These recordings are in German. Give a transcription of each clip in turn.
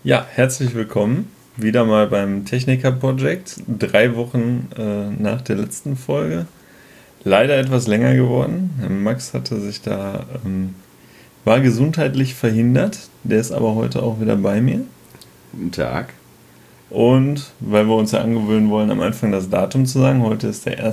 Ja, herzlich willkommen. Wieder mal beim Techniker Project. 3 Wochen nach der letzten Folge. Leider etwas länger geworden. Max hatte sich war gesundheitlich verhindert. Der ist aber heute auch wieder bei mir. Guten Tag. Und weil wir uns ja angewöhnen wollen, am Anfang das Datum zu sagen, heute ist der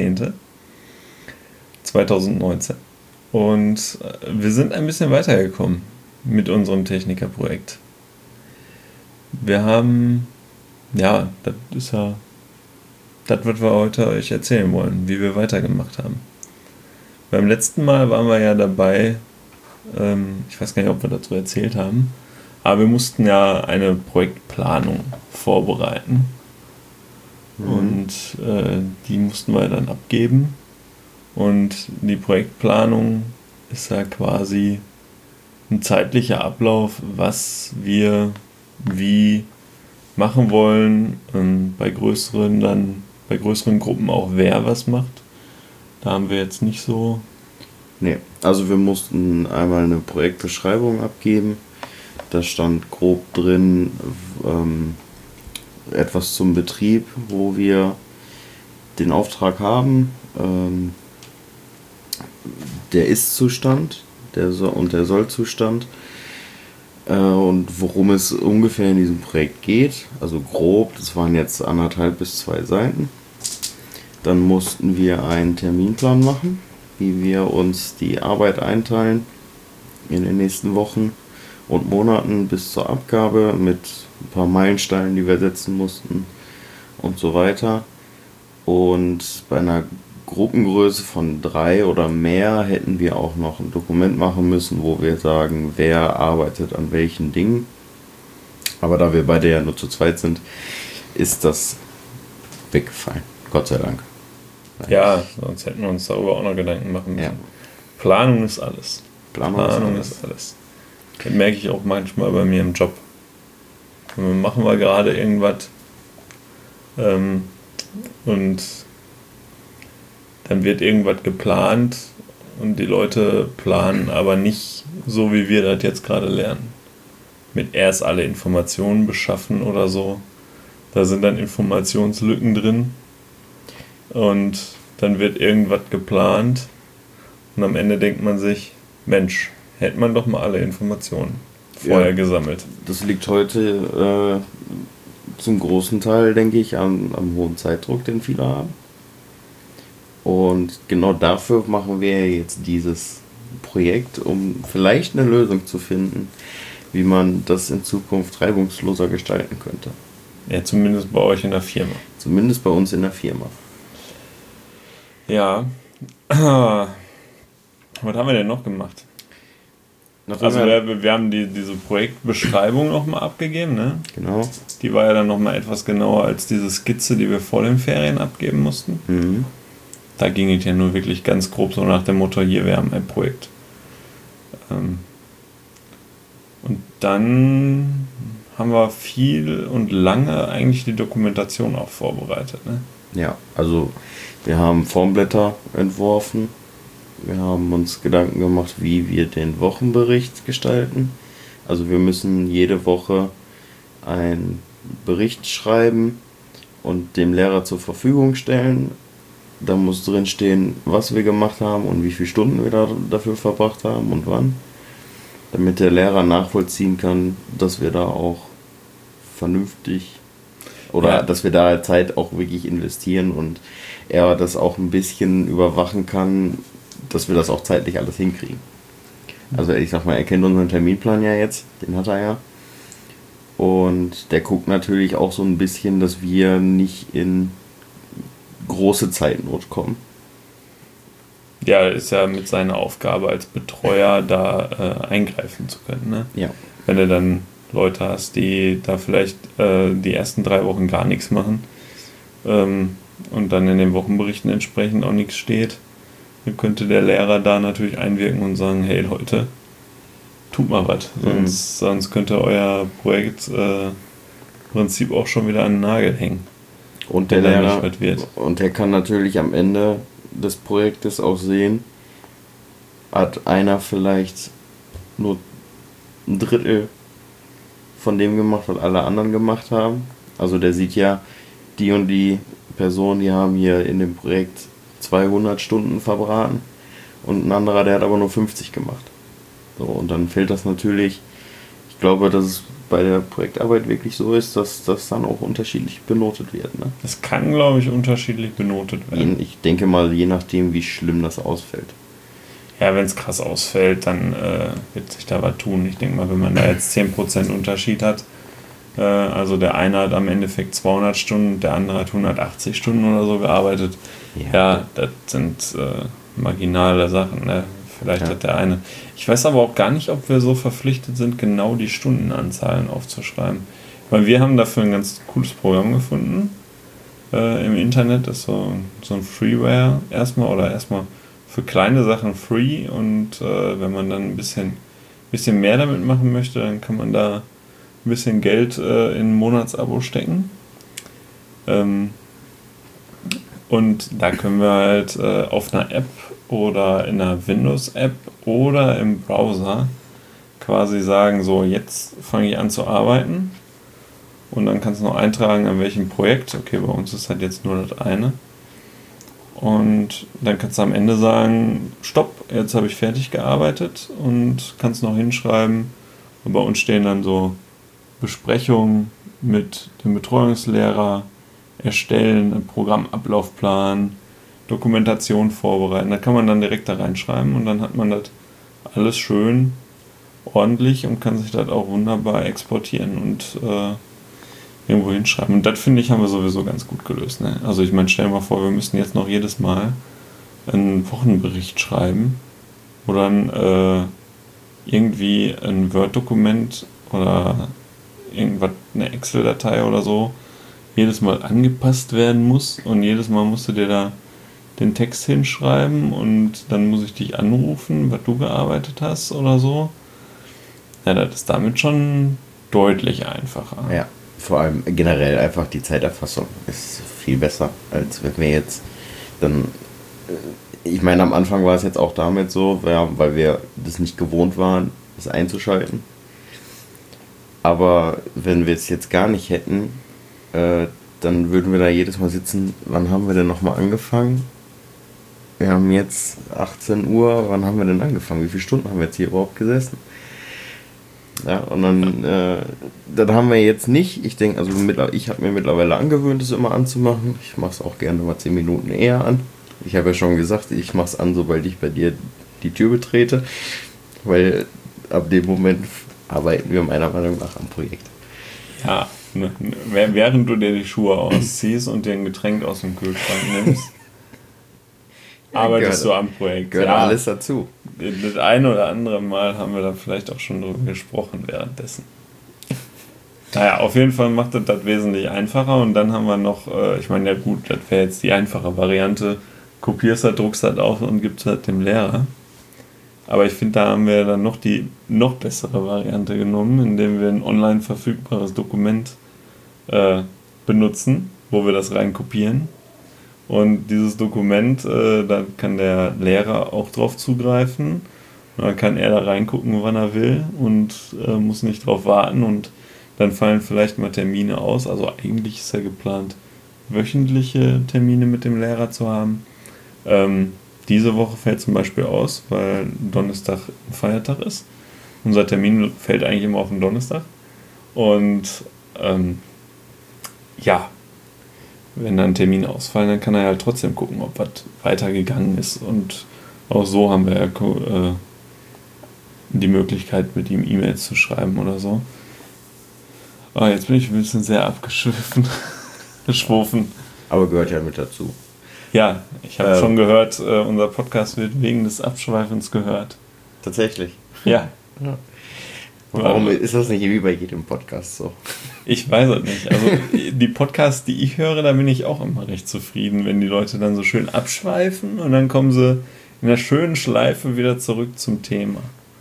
1.10.2019. Und wir sind ein bisschen weitergekommen mit unserem Techniker-Projekt. Wir haben, ja, das ist ja das, was wir heute euch erzählen wollen, wie wir weitergemacht haben. Beim letzten Mal waren wir ja dabei, ich weiß gar nicht, ob wir dazu erzählt haben, aber wir mussten ja eine Projektplanung vorbereiten und die mussten wir dann abgeben. Und die Projektplanung ist ja quasi ein zeitlicher Ablauf, was wir wie machen wollen, bei größeren Gruppen auch wer was macht. Da haben wir jetzt nicht so. Nee, also wir mussten einmal eine Projektbeschreibung abgeben. Da stand grob drin etwas zum Betrieb, wo wir den Auftrag haben, der Ist-Zustand und der Soll-Zustand und worum es ungefähr in diesem Projekt geht. Also grob, das waren jetzt 1,5 bis 2 Seiten. Dann mussten wir einen Terminplan machen, wie wir uns die Arbeit einteilen in den nächsten Wochen und Monaten bis zur Abgabe mit ein paar Meilensteinen, die wir setzen mussten und so weiter. Und bei einer Gruppengröße von 3 oder mehr hätten wir auch noch ein Dokument machen müssen, wo wir sagen, wer arbeitet an welchen Dingen. Aber da wir beide ja nur zu zweit sind, ist das weggefallen. Gott sei Dank. Ja, sonst hätten wir uns darüber auch noch Gedanken machen müssen. Ja. Planung ist alles. Planung ist alles. Das merke ich auch manchmal bei mir im Job. Machen wir gerade irgendwas und dann wird irgendwas geplant und die Leute planen aber nicht so, wie wir das jetzt gerade lernen. Mit erst alle Informationen beschaffen oder so. Da sind dann Informationslücken drin und dann wird irgendwas geplant und am Ende denkt man sich, Mensch, hätte man doch mal alle Informationen vorher gesammelt. Das liegt heute zum großen Teil, denke ich, am hohen Zeitdruck, den viele haben. Und genau dafür machen wir jetzt dieses Projekt, um vielleicht eine Lösung zu finden, wie man das in Zukunft reibungsloser gestalten könnte. Ja, zumindest bei euch in der Firma. Zumindest bei uns in der Firma. Ja. Was haben wir denn noch gemacht? Also wir haben diese Projektbeschreibung nochmal abgegeben, ne? Genau. Die war ja dann nochmal etwas genauer als diese Skizze, die wir vor den Ferien abgeben mussten. Mhm. Da ging es ja nur wirklich ganz grob so nach dem Motto, hier, wir haben ein Projekt. Und dann haben wir viel und lange eigentlich die Dokumentation auch vorbereitet, ne? Ja, also wir haben Formblätter entworfen. Wir haben uns Gedanken gemacht, wie wir den Wochenbericht gestalten. Also wir müssen jede Woche einen Bericht schreiben und dem Lehrer zur Verfügung stellen. Da muss drin stehen, was wir gemacht haben und wie viele Stunden wir dafür verbracht haben und wann. Damit der Lehrer nachvollziehen kann, dass wir da auch vernünftig oder dass wir da Zeit auch wirklich investieren und er das auch ein bisschen überwachen kann, dass wir das auch zeitlich alles hinkriegen. Also ich sag mal, er kennt unseren Terminplan ja jetzt, den hat er ja. Und der guckt natürlich auch so ein bisschen, dass wir nicht in große Zeitnot kommen. Ja, ist ja mit seiner Aufgabe als Betreuer da eingreifen zu können, ne? Ja. Wenn du dann Leute hast, die da vielleicht die ersten 3 Wochen gar nichts machen und dann in den Wochenberichten entsprechend auch nichts steht, dann könnte der Lehrer da natürlich einwirken und sagen, hey Leute, tut mal was, sonst könnte euer Projekt Prinzip auch schon wieder an den Nagel hängen. Und der Lehrer, und der kann natürlich am Ende des Projektes auch sehen, hat einer vielleicht nur ein Drittel von dem gemacht, was alle anderen gemacht haben. Also der sieht ja, die und die Personen, die haben hier in dem Projekt 200 Stunden verbraten und ein anderer, der hat aber nur 50 gemacht. So, und dann fällt das natürlich, ich glaube, dass es bei der Projektarbeit wirklich so ist, dass das dann auch unterschiedlich benotet wird. Ne? Das kann, glaube ich, unterschiedlich benotet werden. Ich denke mal, je nachdem, wie schlimm das ausfällt. Ja, wenn es krass ausfällt, dann wird sich da was tun. Ich denke mal, wenn man da jetzt 10% Unterschied hat, also der eine hat am Endeffekt 200 Stunden, der andere hat 180 Stunden oder so gearbeitet. Ja, das sind marginale Sachen. Ne? Vielleicht hat der eine. Ich weiß aber auch gar nicht, ob wir so verpflichtet sind, genau die Stundenanzahlen aufzuschreiben. Weil wir haben dafür ein ganz cooles Programm gefunden im Internet. Das ist so ein Freeware erstmal für kleine Sachen free, und wenn man dann ein bisschen mehr damit machen möchte, dann kann man da ein bisschen Geld in ein Monatsabo stecken. Und da können wir halt auf einer App oder in einer Windows-App oder im Browser quasi sagen, so jetzt fange ich an zu arbeiten, und dann kannst du noch eintragen, an welchem Projekt. Okay, bei uns ist halt jetzt nur das eine. Und dann kannst du am Ende sagen, stopp, jetzt habe ich fertig gearbeitet, und kannst noch hinschreiben. Und bei uns stehen dann so Besprechungen mit dem Betreuungslehrer, erstellen, einen Programmablaufplan, Dokumentation vorbereiten. Da kann man dann direkt da reinschreiben, und dann hat man das alles schön ordentlich und kann sich das auch wunderbar exportieren und irgendwo hinschreiben. Und das, finde ich, haben wir sowieso ganz gut gelöst. Ne? Also ich meine, stell dir mal vor, wir müssten jetzt noch jedes Mal einen Wochenbericht schreiben, wo dann irgendwie ein Word-Dokument oder irgendwas, eine Excel-Datei oder so, jedes Mal angepasst werden muss, und jedes Mal musst du dir da den Text hinschreiben, und dann muss ich dich anrufen, was du gearbeitet hast oder so. Ja, das ist damit schon deutlich einfacher. Ja, vor allem generell einfach die Zeiterfassung ist viel besser, als wenn wir jetzt dann, ich meine, am Anfang war es jetzt auch damit so, weil wir das nicht gewohnt waren, das einzuschalten. Aber wenn wir es jetzt gar nicht hätten, dann würden wir da jedes Mal sitzen, wann haben wir denn nochmal angefangen? Wir haben jetzt 18 Uhr, wann haben wir denn angefangen? Wie viele Stunden haben wir jetzt hier überhaupt gesessen? Ja, und dann haben wir jetzt nicht, ich denke, also ich habe mir mittlerweile angewöhnt, es immer anzumachen. Ich mache es auch gerne mal 10 Minuten eher an. Ich habe ja schon gesagt, ich mache es an, sobald ich bei dir die Tür betrete, weil ab dem Moment arbeiten wir meiner Meinung nach am Projekt. Ja, während du dir die Schuhe ausziehst und dir ein Getränk aus dem Kühlschrank nimmst, arbeitest du am Projekt. Gehört alles dazu. Das eine oder andere Mal haben wir da vielleicht auch schon drüber gesprochen währenddessen. Naja, auf jeden Fall macht das wesentlich einfacher, und dann haben wir noch, ich meine, ja gut, das wäre jetzt die einfache Variante, kopierst das, druckst das auf und gibst das dem Lehrer. Aber ich finde, da haben wir dann noch die noch bessere Variante genommen, indem wir ein online verfügbares Dokument benutzen, wo wir das rein kopieren. Und dieses Dokument, da kann der Lehrer auch drauf zugreifen. Und dann kann er da reingucken, wann er will, und muss nicht drauf warten. Und dann fallen vielleicht mal Termine aus. Also eigentlich ist ja geplant, wöchentliche Termine mit dem Lehrer zu haben. Diese Woche fällt zum Beispiel aus, weil Donnerstag ein Feiertag ist. Unser Termin fällt eigentlich immer auf den Donnerstag. Und ja, wenn dann Termine ausfallen, dann kann er halt trotzdem gucken, ob was weitergegangen ist. Und auch so haben wir ja die Möglichkeit, mit ihm E-Mails zu schreiben oder so. Aber jetzt bin ich ein bisschen sehr geschwofen. Aber gehört ja mit dazu. Ja, ich habe schon gehört, unser Podcast wird wegen des Abschweifens gehört. Tatsächlich? Ja. Warum ist das nicht wie bei jedem Podcast so? Ich weiß es nicht. Also die Podcasts, die ich höre, da bin ich auch immer recht zufrieden, wenn die Leute dann so schön abschweifen und dann kommen sie in einer schönen Schleife wieder zurück zum Thema.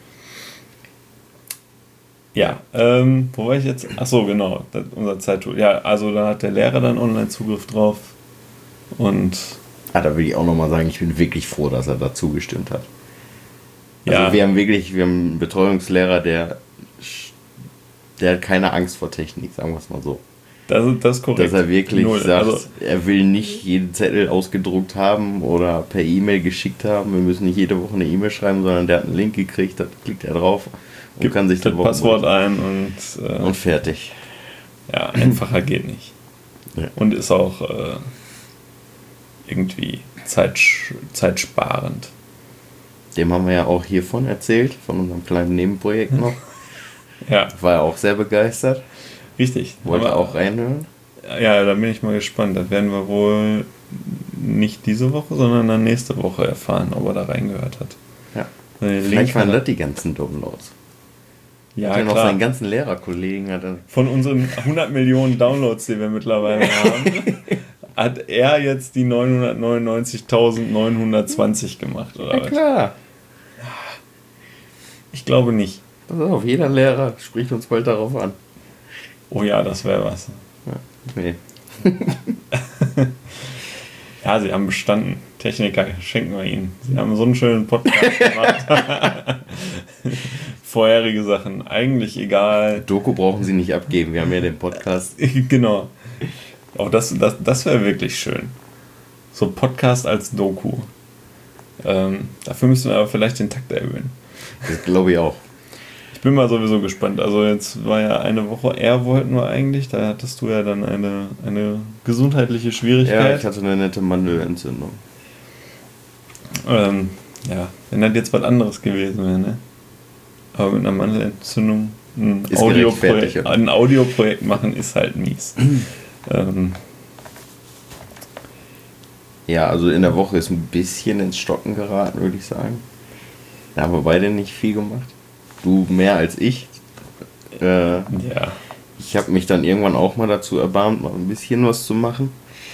Ja, wo war ich jetzt? Achso, genau, unser Zeittool. Ja, also da hat der Lehrer dann Online-Zugriff drauf. Und da will ich auch nochmal sagen, ich bin wirklich froh, dass er dazu gestimmt hat. Also ja. wir haben einen Betreuungslehrer, der der hat keine Angst vor Technik, sagen wir es mal so. Das ist korrekt. Dass er wirklich Null. sagt, Also, er will nicht jeden Zettel ausgedruckt haben oder per E-Mail geschickt haben. Wir müssen nicht jede Woche eine E-Mail schreiben, sondern der hat einen Link gekriegt, da klickt er drauf und gibt kann sich das Passwort ein und fertig. Ja, einfacher geht nicht. Ja. Und ist auch irgendwie zeitsparend. Dem haben wir ja auch hiervon erzählt, von unserem kleinen Nebenprojekt noch. Ja, War er auch sehr begeistert. richtig. Wollte Aber, auch reinhören. ja, da bin ich mal gespannt. Das werden wir wohl nicht diese Woche, sondern dann nächste Woche erfahren, ob er da reingehört hat. Ja. Den Vielleicht Link waren hat das die ganzen Downloads. ja, Hat er noch klar. seinen ganzen Lehrerkollegen. Von unseren 100 Millionen Downloads, die wir mittlerweile haben, hat er jetzt die 999.920 gemacht, oder Ja was? klar. Ich glaube nicht. Pass auf, jeder Lehrer spricht uns bald darauf an. Oh ja, das wäre was. Ja, nee. Ja, sie haben bestanden. Techniker, schenken wir ihnen. Sie haben so einen schönen Podcast gemacht. Vorherige Sachen, eigentlich egal. Doku brauchen sie nicht abgeben, wir haben ja den Podcast. Genau. Auch das wäre wirklich schön. So Podcast als Doku. Dafür müssen wir aber vielleicht den Takt erhöhen. Das glaube ich auch. Ich bin mal sowieso gespannt. Also jetzt war ja eine Woche, wollten wir eigentlich, da hattest du ja dann eine gesundheitliche Ja, Schwierigkeit. ich hatte eine nette Mandelentzündung. Ja, wenn das jetzt was anderes gewesen wäre, ne? Aber mit einer Mandelentzündung Ist gerechtfertigt, oder? ein Audioprojekt machen ist halt mies. Ja, also in der Woche ist ein bisschen ins Stocken geraten, würde ich sagen. Da haben wir beide nicht viel gemacht. Du mehr als ich. Ja. Ich habe mich dann irgendwann auch mal dazu erbarmt, mal ein bisschen was zu machen.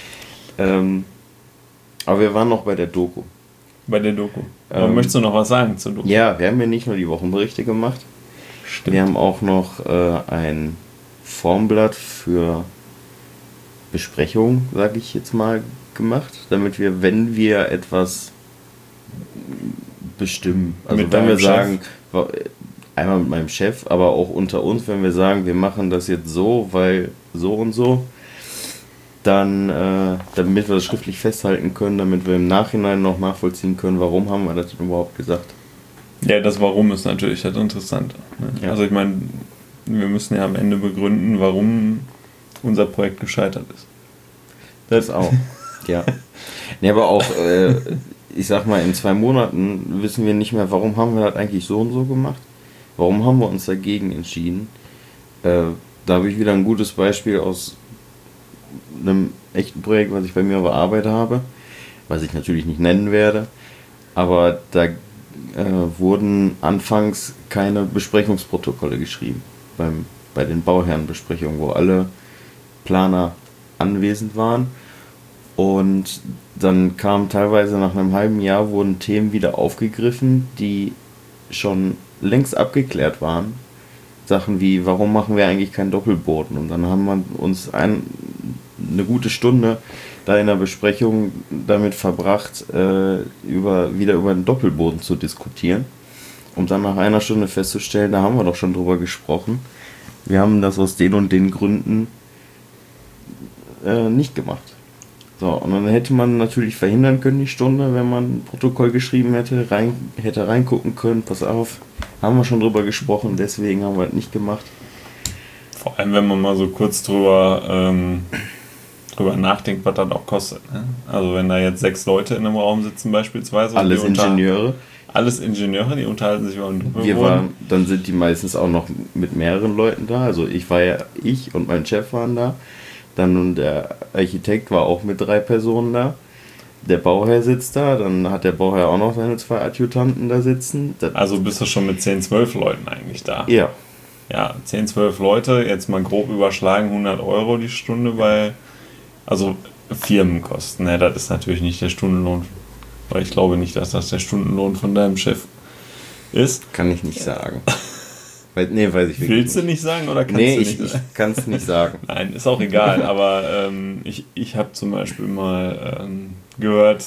Aber wir waren noch bei der Doku. Bei der Doku. Aber möchtest du noch was sagen zur Doku? Ja, wir haben ja nicht nur die Wochenberichte gemacht. Stimmt. Wir haben auch noch ein Formblatt für Besprechungen, sage ich jetzt mal, gemacht, damit wir, wenn wir etwas bestimmen, also Mit wenn wir deinem sagen, einmal mit meinem Chef, aber auch unter uns, wenn wir sagen, wir machen das jetzt so, weil so und so, dann, damit wir das schriftlich festhalten können, damit wir im Nachhinein noch nachvollziehen können, warum haben wir das denn überhaupt gesagt. Ja, das Warum ist natürlich halt interessant. Ne? Ja. Also ich meine, wir müssen ja am Ende begründen, warum unser Projekt gescheitert ist. Das auch, ja. Ne, aber auch, ich sag mal, in 2 Monaten wissen wir nicht mehr, warum haben wir das eigentlich so und so gemacht? Warum haben wir uns dagegen entschieden? Da habe ich wieder ein gutes Beispiel aus einem echten Projekt, was ich bei mir bearbeitet habe, was ich natürlich nicht nennen werde, aber da wurden anfangs keine Besprechungsprotokolle geschrieben bei den Bauherrenbesprechungen, wo alle Planer anwesend waren, und dann kam teilweise nach einem halben Jahr, wurden Themen wieder aufgegriffen, die schon längst abgeklärt waren. Sachen wie, warum machen wir eigentlich keinen Doppelboden? Und dann haben wir uns eine gute Stunde da in der Besprechung damit verbracht, wieder über den Doppelboden zu diskutieren, um dann nach einer Stunde festzustellen, da haben wir doch schon drüber gesprochen. Wir haben das aus den und den Gründen nicht gemacht. So, und dann hätte man natürlich verhindern können die Stunde, wenn man ein Protokoll geschrieben hätte, hätte reingucken können, pass auf, haben wir schon drüber gesprochen, deswegen haben wir es nicht gemacht. Vor allem, wenn man mal so kurz drüber nachdenkt, was das auch kostet. Ne? Also wenn da jetzt 6 Leute in einem Raum sitzen beispielsweise. Alles Ingenieure. Alles Ingenieure, die unterhalten sich über den Doppelboden. Dann sind die meistens auch noch mit mehreren Leuten da. Also ich und mein Chef waren da. Dann der Architekt war auch mit 3 Personen da. Der Bauherr sitzt da. Dann hat der Bauherr auch noch seine 2 Adjutanten da sitzen. Also bist du schon mit 10, 12 Leuten eigentlich da. Ja. Ja, 10, 12 Leute, jetzt mal grob überschlagen, 100 Euro die Stunde, also Firmenkosten. Ne, das ist natürlich nicht der Stundenlohn. Weil ich glaube nicht, dass das der Stundenlohn von deinem Chef ist. Kann ich nicht sagen. Weiß ich wirklich Willst du nicht sagen oder kannst du nicht sagen? Ich kann es nicht sagen. Nein, ist auch egal, aber ich habe zum Beispiel mal gehört,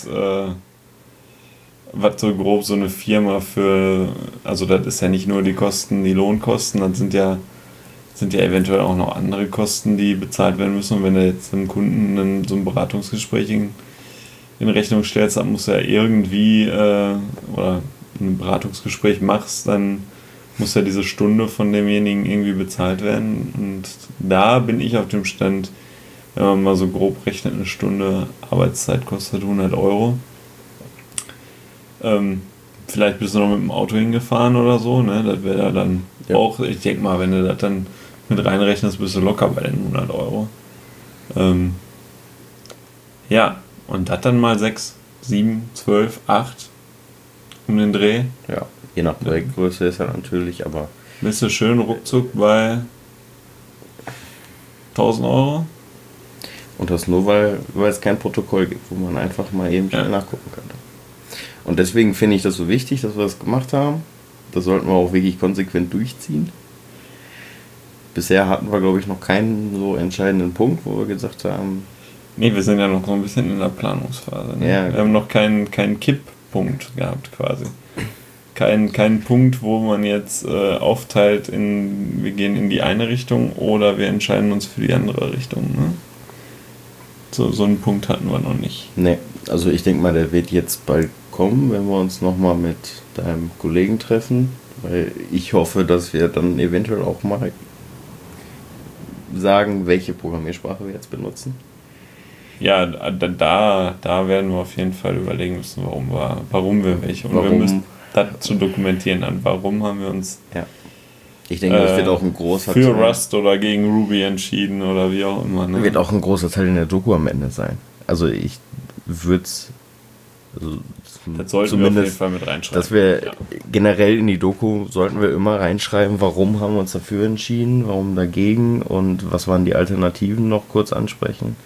was so grob so eine Firma also das ist ja nicht nur die Kosten, die Lohnkosten, das sind ja sind ja eventuell auch noch andere Kosten, die bezahlt werden müssen. Und wenn du jetzt einem Kunden so ein Beratungsgespräch in Rechnung stellst, dann musst du ja irgendwie oder ein Beratungsgespräch machst, dann muss ja diese Stunde von demjenigen irgendwie bezahlt werden. Und da bin ich auf dem Stand, wenn man mal so grob rechnet, eine Stunde Arbeitszeit kostet 100 Euro. Vielleicht bist du noch mit dem Auto hingefahren oder so, ne? Das wäre ja dann auch, ich denke mal, wenn du das dann mit reinrechnest, bist du locker bei den 100 Euro. Ja, und das dann mal 6, 7, 12, 8 um den Dreh. Ja, je nach Projektgröße ist ja natürlich, aber... Bist du schön ruckzuck bei 1000 Euro? Und das nur, weil es kein Protokoll gibt, wo man einfach mal eben schnell nachgucken kann. Und deswegen finde ich das so wichtig, dass wir das gemacht haben. Das sollten wir auch wirklich konsequent durchziehen. Bisher hatten wir, glaube ich, noch keinen so entscheidenden Punkt, wo wir gesagt haben... Nee, wir sind ja noch so ein bisschen in der Planungsphase. Ne? Ja. Wir haben noch keinen Kipppunkt gehabt quasi. Kein Punkt, wo man jetzt aufteilt in, wir gehen in die eine Richtung oder wir entscheiden uns für die andere Richtung. Ne? So einen Punkt hatten wir noch nicht. Nee, also ich denke mal, der wird jetzt bald kommen, wenn wir uns nochmal mit deinem Kollegen treffen, weil ich hoffe, dass wir dann eventuell auch mal sagen, welche Programmiersprache wir jetzt benutzen. Ja, da werden wir auf jeden Fall überlegen müssen, warum wir welche. Und wir müssen das zu dokumentieren. An warum haben wir uns ich denke, das wird auch ein großer für Teil Rust oder gegen Ruby entschieden oder wie auch immer. Ne? Wird auch ein großer Teil in der Doku am Ende sein. Also ich würde es... Also das sollten wir auf jeden Fall mit reinschreiben. Dass wir generell in die Doku sollten wir immer reinschreiben, warum haben wir uns dafür entschieden, warum dagegen und was waren die Alternativen, noch kurz ansprechen.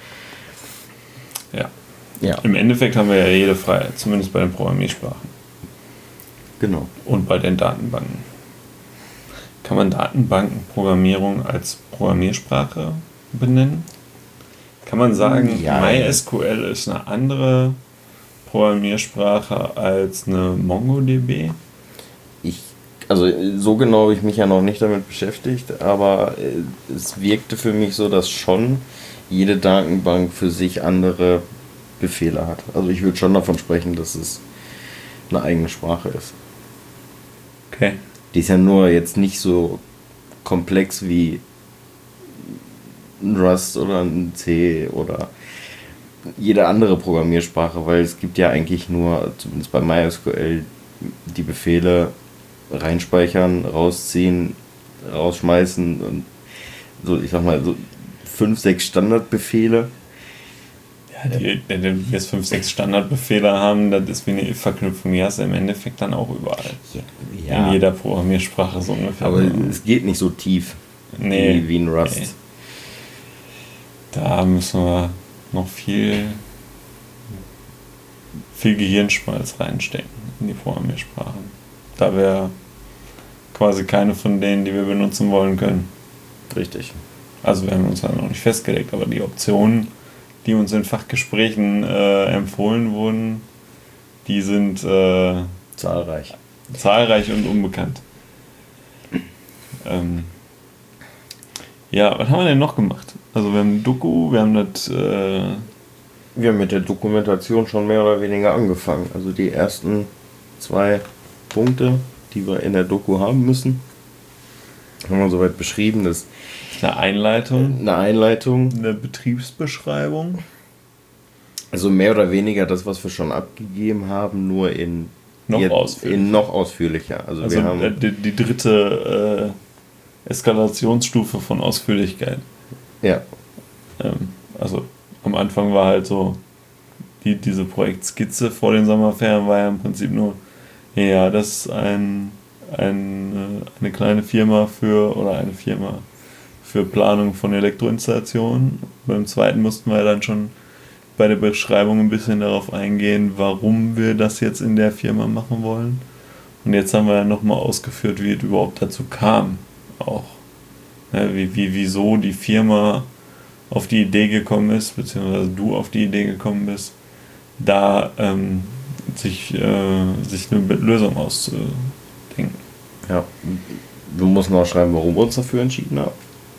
Ja. Im Endeffekt haben wir ja jede Freiheit, zumindest bei den Programmiersprachen. Genau. Und bei den Datenbanken. Kann man Datenbankenprogrammierung als Programmiersprache benennen? Kann man sagen, MySQL ist eine andere Programmiersprache als eine MongoDB? Also so genau habe ich mich ja noch nicht damit beschäftigt, aber es wirkte für mich so, dass schon jede Datenbank für sich andere Befehle hat. Also ich würde schon davon sprechen, dass es eine eigene Sprache ist. Okay. Die ist ja nur jetzt nicht so komplex wie ein Rust oder ein C oder jede andere Programmiersprache, weil es gibt ja eigentlich nur, zumindest bei MySQL, die Befehle reinspeichern, rausziehen, rausschmeißen und so, ich sag mal, so 5, 6 Standardbefehle. Ja, wenn wir jetzt 5, 6 Standardbefehle haben, das ist wie eine If-Verknüpfung, die hast du im Endeffekt dann auch überall. Ja. In jeder Programmiersprache so ungefähr. Aber es geht nicht so tief wie ein Rust. Nee. Da müssen wir noch viel Gehirnschmalz reinstecken in die Programmiersprachen. Da wäre quasi keine von denen, die wir benutzen wollen können. Richtig. Also wir haben uns ja noch nicht festgelegt, aber die Optionen, die uns in Fachgesprächen empfohlen wurden, die sind zahlreich und unbekannt. Ja, was haben wir denn noch gemacht? Also wir haben Doku, wir haben das... wir haben mit der Dokumentation schon mehr oder weniger angefangen. Also die ersten 2 Punkte, die wir in der Doku haben müssen, haben wir soweit beschrieben. Das eine Einleitung. Eine Betriebsbeschreibung. Also mehr oder weniger das, was wir schon abgegeben haben, nur in noch ausführlicher. Also wir haben die dritte Eskalationsstufe von Ausführlichkeit. Ja. Also am Anfang war halt so, diese Projektskizze vor den Sommerferien war ja im Prinzip nur, ja, das ist eine kleine Firma eine Firma für Planung von Elektroinstallationen. Beim zweiten mussten wir dann schon bei der Beschreibung ein bisschen darauf eingehen, warum wir das jetzt in der Firma machen wollen. Und jetzt haben wir ja nochmal ausgeführt, wie es überhaupt dazu kam. Auch. Ja, wieso die Firma auf die Idee gekommen ist, beziehungsweise du auf die Idee gekommen bist, da sich eine Lösung auszudenken. Ja, wir mussten auch schreiben, warum wir uns dafür entschieden haben.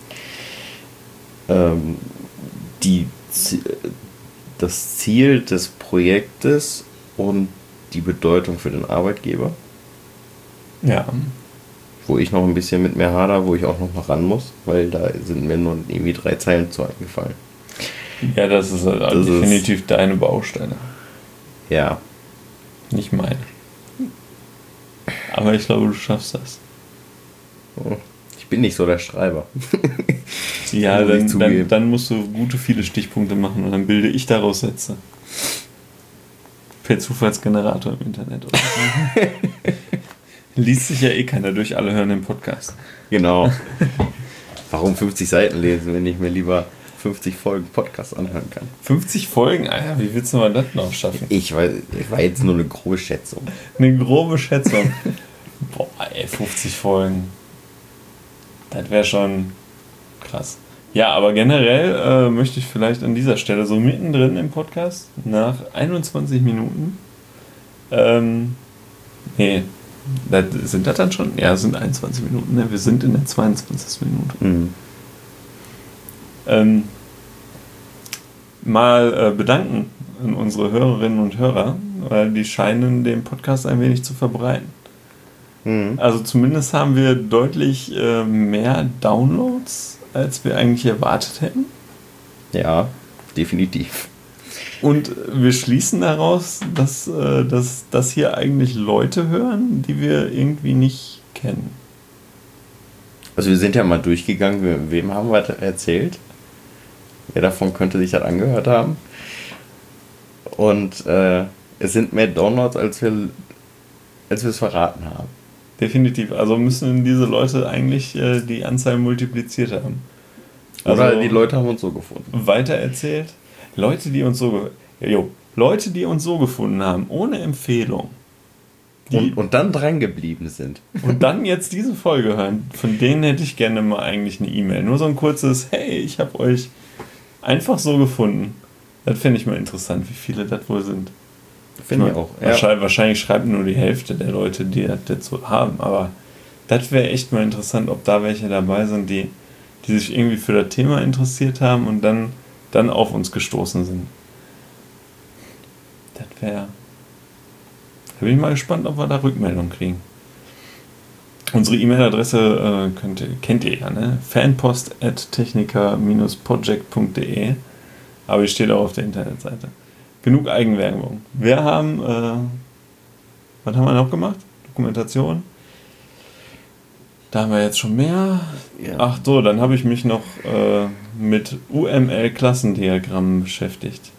ähm, die, das Ziel des Projektes und die Bedeutung für den Arbeitgeber. Ja. Wo ich noch ein bisschen mit mir hader, wo ich auch noch mal ran muss, weil da sind mir nur irgendwie 3 Zeilen zu eingefallen. Ja, das ist halt Das definitiv deine Baustelle. Ja. Nicht meine. Aber ich glaube, du schaffst das. Ich bin nicht so der Schreiber. Ja, dann musst du gute viele Stichpunkte machen und dann bilde ich daraus Sätze. Per Zufallsgenerator im Internet. Oder so. Liest sich ja eh keiner durch, alle hören den Podcast. Genau. Warum 50 Seiten lesen, wenn ich mir lieber 50 Folgen Podcast anhören kann? 50 Folgen? Alter, wie willst du mal das noch schaffen? Ich war jetzt nur eine grobe Schätzung. Eine grobe Schätzung. Boah, ey, 50 Folgen. Das wäre schon krass. Ja, aber generell möchte ich vielleicht an dieser Stelle so mittendrin im Podcast nach 21 Minuten sind das dann schon? Ja, es sind 21 Minuten. Ne? Wir sind in der 22. Minute. Mal bedanken an unsere Hörerinnen und Hörer, weil die scheinen den Podcast ein wenig zu verbreiten. Also zumindest haben wir deutlich mehr Downloads, als wir eigentlich erwartet hätten. Ja, definitiv. Und wir schließen daraus, dass das hier eigentlich Leute hören, die wir irgendwie nicht kennen. Also wir sind ja mal durchgegangen, wem haben wir erzählt? Wer davon könnte sich das angehört haben? Und es sind mehr Downloads, als wir es verraten haben. Definitiv. Also müssen diese Leute eigentlich die Anzahl multipliziert haben. Also oder die Leute haben uns so gefunden. Weitererzählt. Leute, die uns so gefunden haben, ohne Empfehlung. Und dann dran geblieben sind. Und dann jetzt diese Folge hören. Von denen hätte ich gerne mal eigentlich eine E-Mail. Nur so ein kurzes, hey, ich habe euch einfach so gefunden. Das fände ich mal interessant, wie viele das wohl sind. Finde ich auch. Ja. Wahrscheinlich schreibt nur die Hälfte der Leute, die das jetzt so haben. Aber das wäre echt mal interessant, ob da welche dabei sind, die sich irgendwie für das Thema interessiert haben und dann auf uns gestoßen sind. Das wäre... Da bin ich mal gespannt, ob wir da Rückmeldung kriegen. Unsere E-Mail-Adresse kennt ihr ja, ne? fanpost@techniker-project.de, aber die steht auch auf der Internetseite. Genug Eigenwerbung. Wir haben, was haben wir noch gemacht? Dokumentation. Da haben wir jetzt schon mehr. Ja. Ach so, dann habe ich mich noch mit UML-Klassendiagrammen beschäftigt.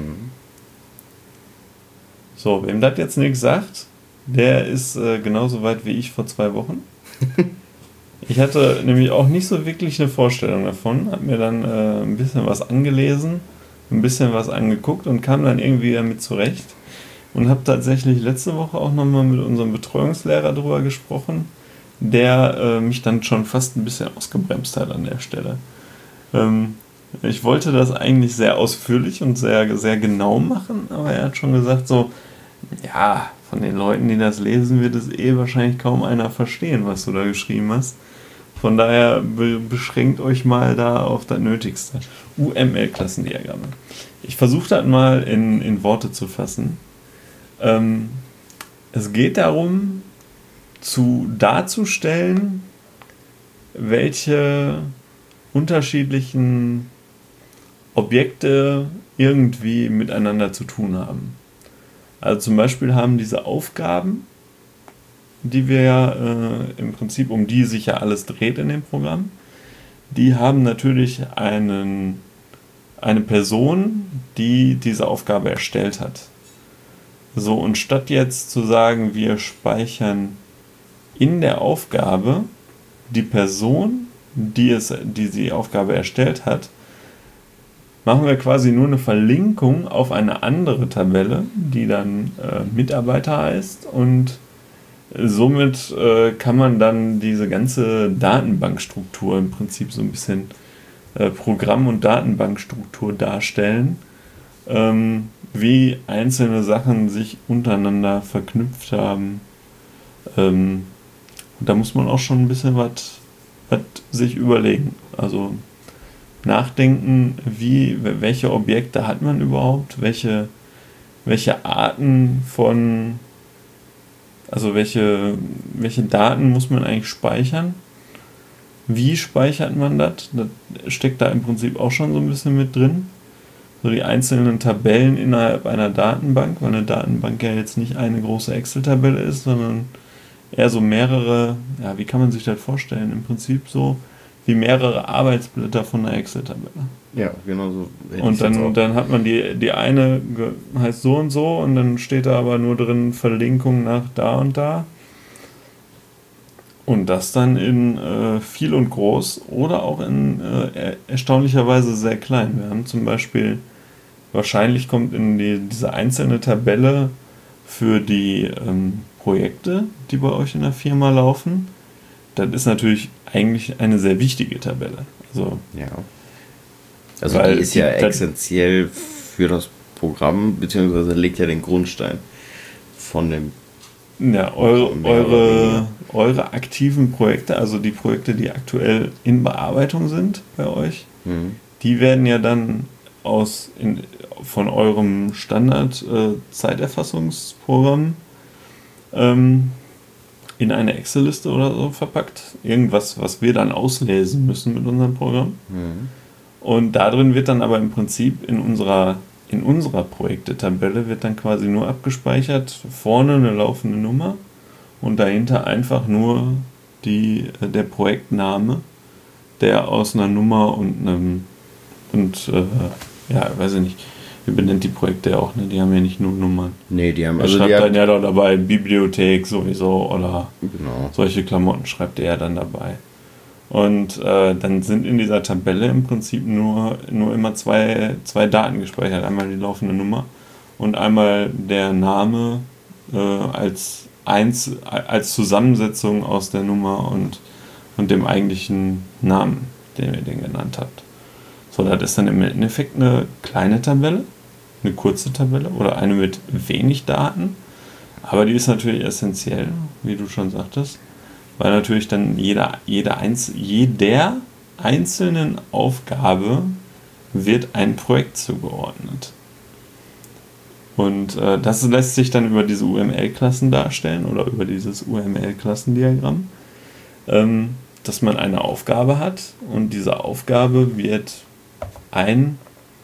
So, wem das jetzt nichts sagt, der ist genauso weit wie ich vor 2 Wochen. Ich hatte nämlich auch nicht so wirklich eine Vorstellung davon, habe mir dann ein bisschen was angelesen, ein bisschen was angeguckt und kam dann irgendwie damit zurecht. Und habe tatsächlich letzte Woche auch nochmal mit unserem Betreuungslehrer drüber gesprochen, der mich dann schon fast ein bisschen ausgebremst hat an der Stelle. Ich wollte das eigentlich sehr ausführlich und sehr, sehr genau machen, aber er hat schon gesagt so, ja, von den Leuten, die das lesen, wird es wahrscheinlich kaum einer verstehen, was du da geschrieben hast. Von daher beschränkt euch mal da auf das Nötigste. UML-Klassendiagramme. Ich versuche das mal in Worte zu fassen. Es geht darum, darzustellen, welche unterschiedlichen Objekte irgendwie miteinander zu tun haben. Also zum Beispiel haben diese Aufgaben, die wir ja im Prinzip, um die sich ja alles dreht in dem Programm, die haben natürlich eine Person, die diese Aufgabe erstellt hat. So, und statt jetzt zu sagen, wir speichern in der Aufgabe die Person, die die Aufgabe erstellt hat, machen wir quasi nur eine Verlinkung auf eine andere Tabelle, die dann Mitarbeiter heißt, und somit kann man dann diese ganze Datenbankstruktur im Prinzip so ein bisschen Programm- und Datenbankstruktur darstellen, wie einzelne Sachen sich untereinander verknüpft haben. Und da muss man auch schon ein bisschen was sich überlegen. Also nachdenken, welche Objekte hat man überhaupt, welche Arten von, also welche Daten muss man eigentlich speichern, wie speichert man das? Das steckt da im Prinzip auch schon so ein bisschen mit drin. So die einzelnen Tabellen innerhalb einer Datenbank, weil eine Datenbank ja jetzt nicht eine große Excel-Tabelle ist, sondern eher so mehrere, ja, wie kann man sich das vorstellen? Im Prinzip so wie mehrere Arbeitsblätter von einer Excel-Tabelle. Ja, genau so. Und dann hat man die eine heißt so und dann steht da aber nur drin Verlinkung nach da und da. Und das dann in viel und groß oder auch in erstaunlicherweise sehr klein. Wir haben zum Beispiel, wahrscheinlich kommt in diese einzelne Tabelle für die Projekte, die bei euch in der Firma laufen. Das ist natürlich eigentlich eine sehr wichtige Tabelle. Also die ist ja essentiell für das Programm, beziehungsweise legt ja den Grundstein von dem. Ja, eure aktiven Projekte, also die Projekte, die aktuell in Bearbeitung sind bei euch, die werden ja dann von eurem Standard-Zeiterfassungsprogramm in eine Excel-Liste oder so verpackt. Irgendwas, was wir dann auslesen müssen mit unserem Programm. Und darin wird dann aber im Prinzip in unserer Projekte-Tabelle wird dann quasi nur abgespeichert, vorne eine laufende Nummer und dahinter einfach nur der Projektname, der aus einer Nummer weiß ich nicht, wie benennt die Projekte auch, ne? Die haben ja nicht nur Nummern. Nee, die haben schreibt dann ja doch dabei Bibliothek sowieso oder genau. Solche Klamotten schreibt er dann dabei. Und dann sind in dieser Tabelle im Prinzip nur immer zwei Daten gespeichert. Einmal die laufende Nummer und einmal der Name als Zusammensetzung aus der Nummer und dem eigentlichen Namen, den ihr den genannt habt. So, das ist dann im Endeffekt eine kleine Tabelle, eine kurze Tabelle oder eine mit wenig Daten. Aber die ist natürlich essentiell, wie du schon sagtest. Weil natürlich dann jeder einzelnen Aufgabe wird ein Projekt zugeordnet. Und das lässt sich dann über diese UML-Klassen darstellen oder über dieses UML-Klassendiagramm, dass man eine Aufgabe hat und dieser Aufgabe wird ein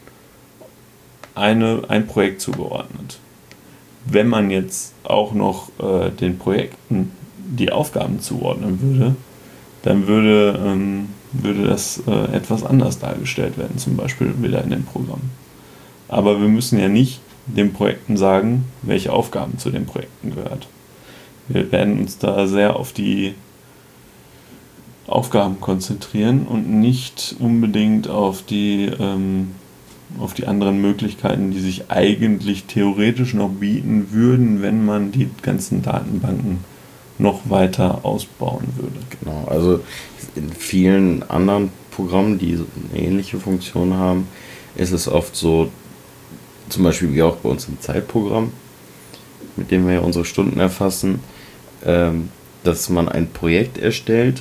Projekt zugeordnet. Wenn man jetzt auch noch den Projekten die Aufgaben zuordnen würde, dann würde das etwas anders dargestellt werden, zum Beispiel wieder in dem Programm. Aber wir müssen ja nicht den Projekten sagen, welche Aufgaben zu den Projekten gehört. Wir werden uns da sehr auf die Aufgaben konzentrieren und nicht unbedingt auf die anderen Möglichkeiten, die sich eigentlich theoretisch noch bieten würden, wenn man die ganzen Datenbanken noch weiter ausbauen würde. Genau, also in vielen anderen Programmen, die eine ähnliche Funktion haben, ist es oft so, zum Beispiel wie auch bei uns im Zeitprogramm, mit dem wir ja unsere Stunden erfassen, dass man ein Projekt erstellt,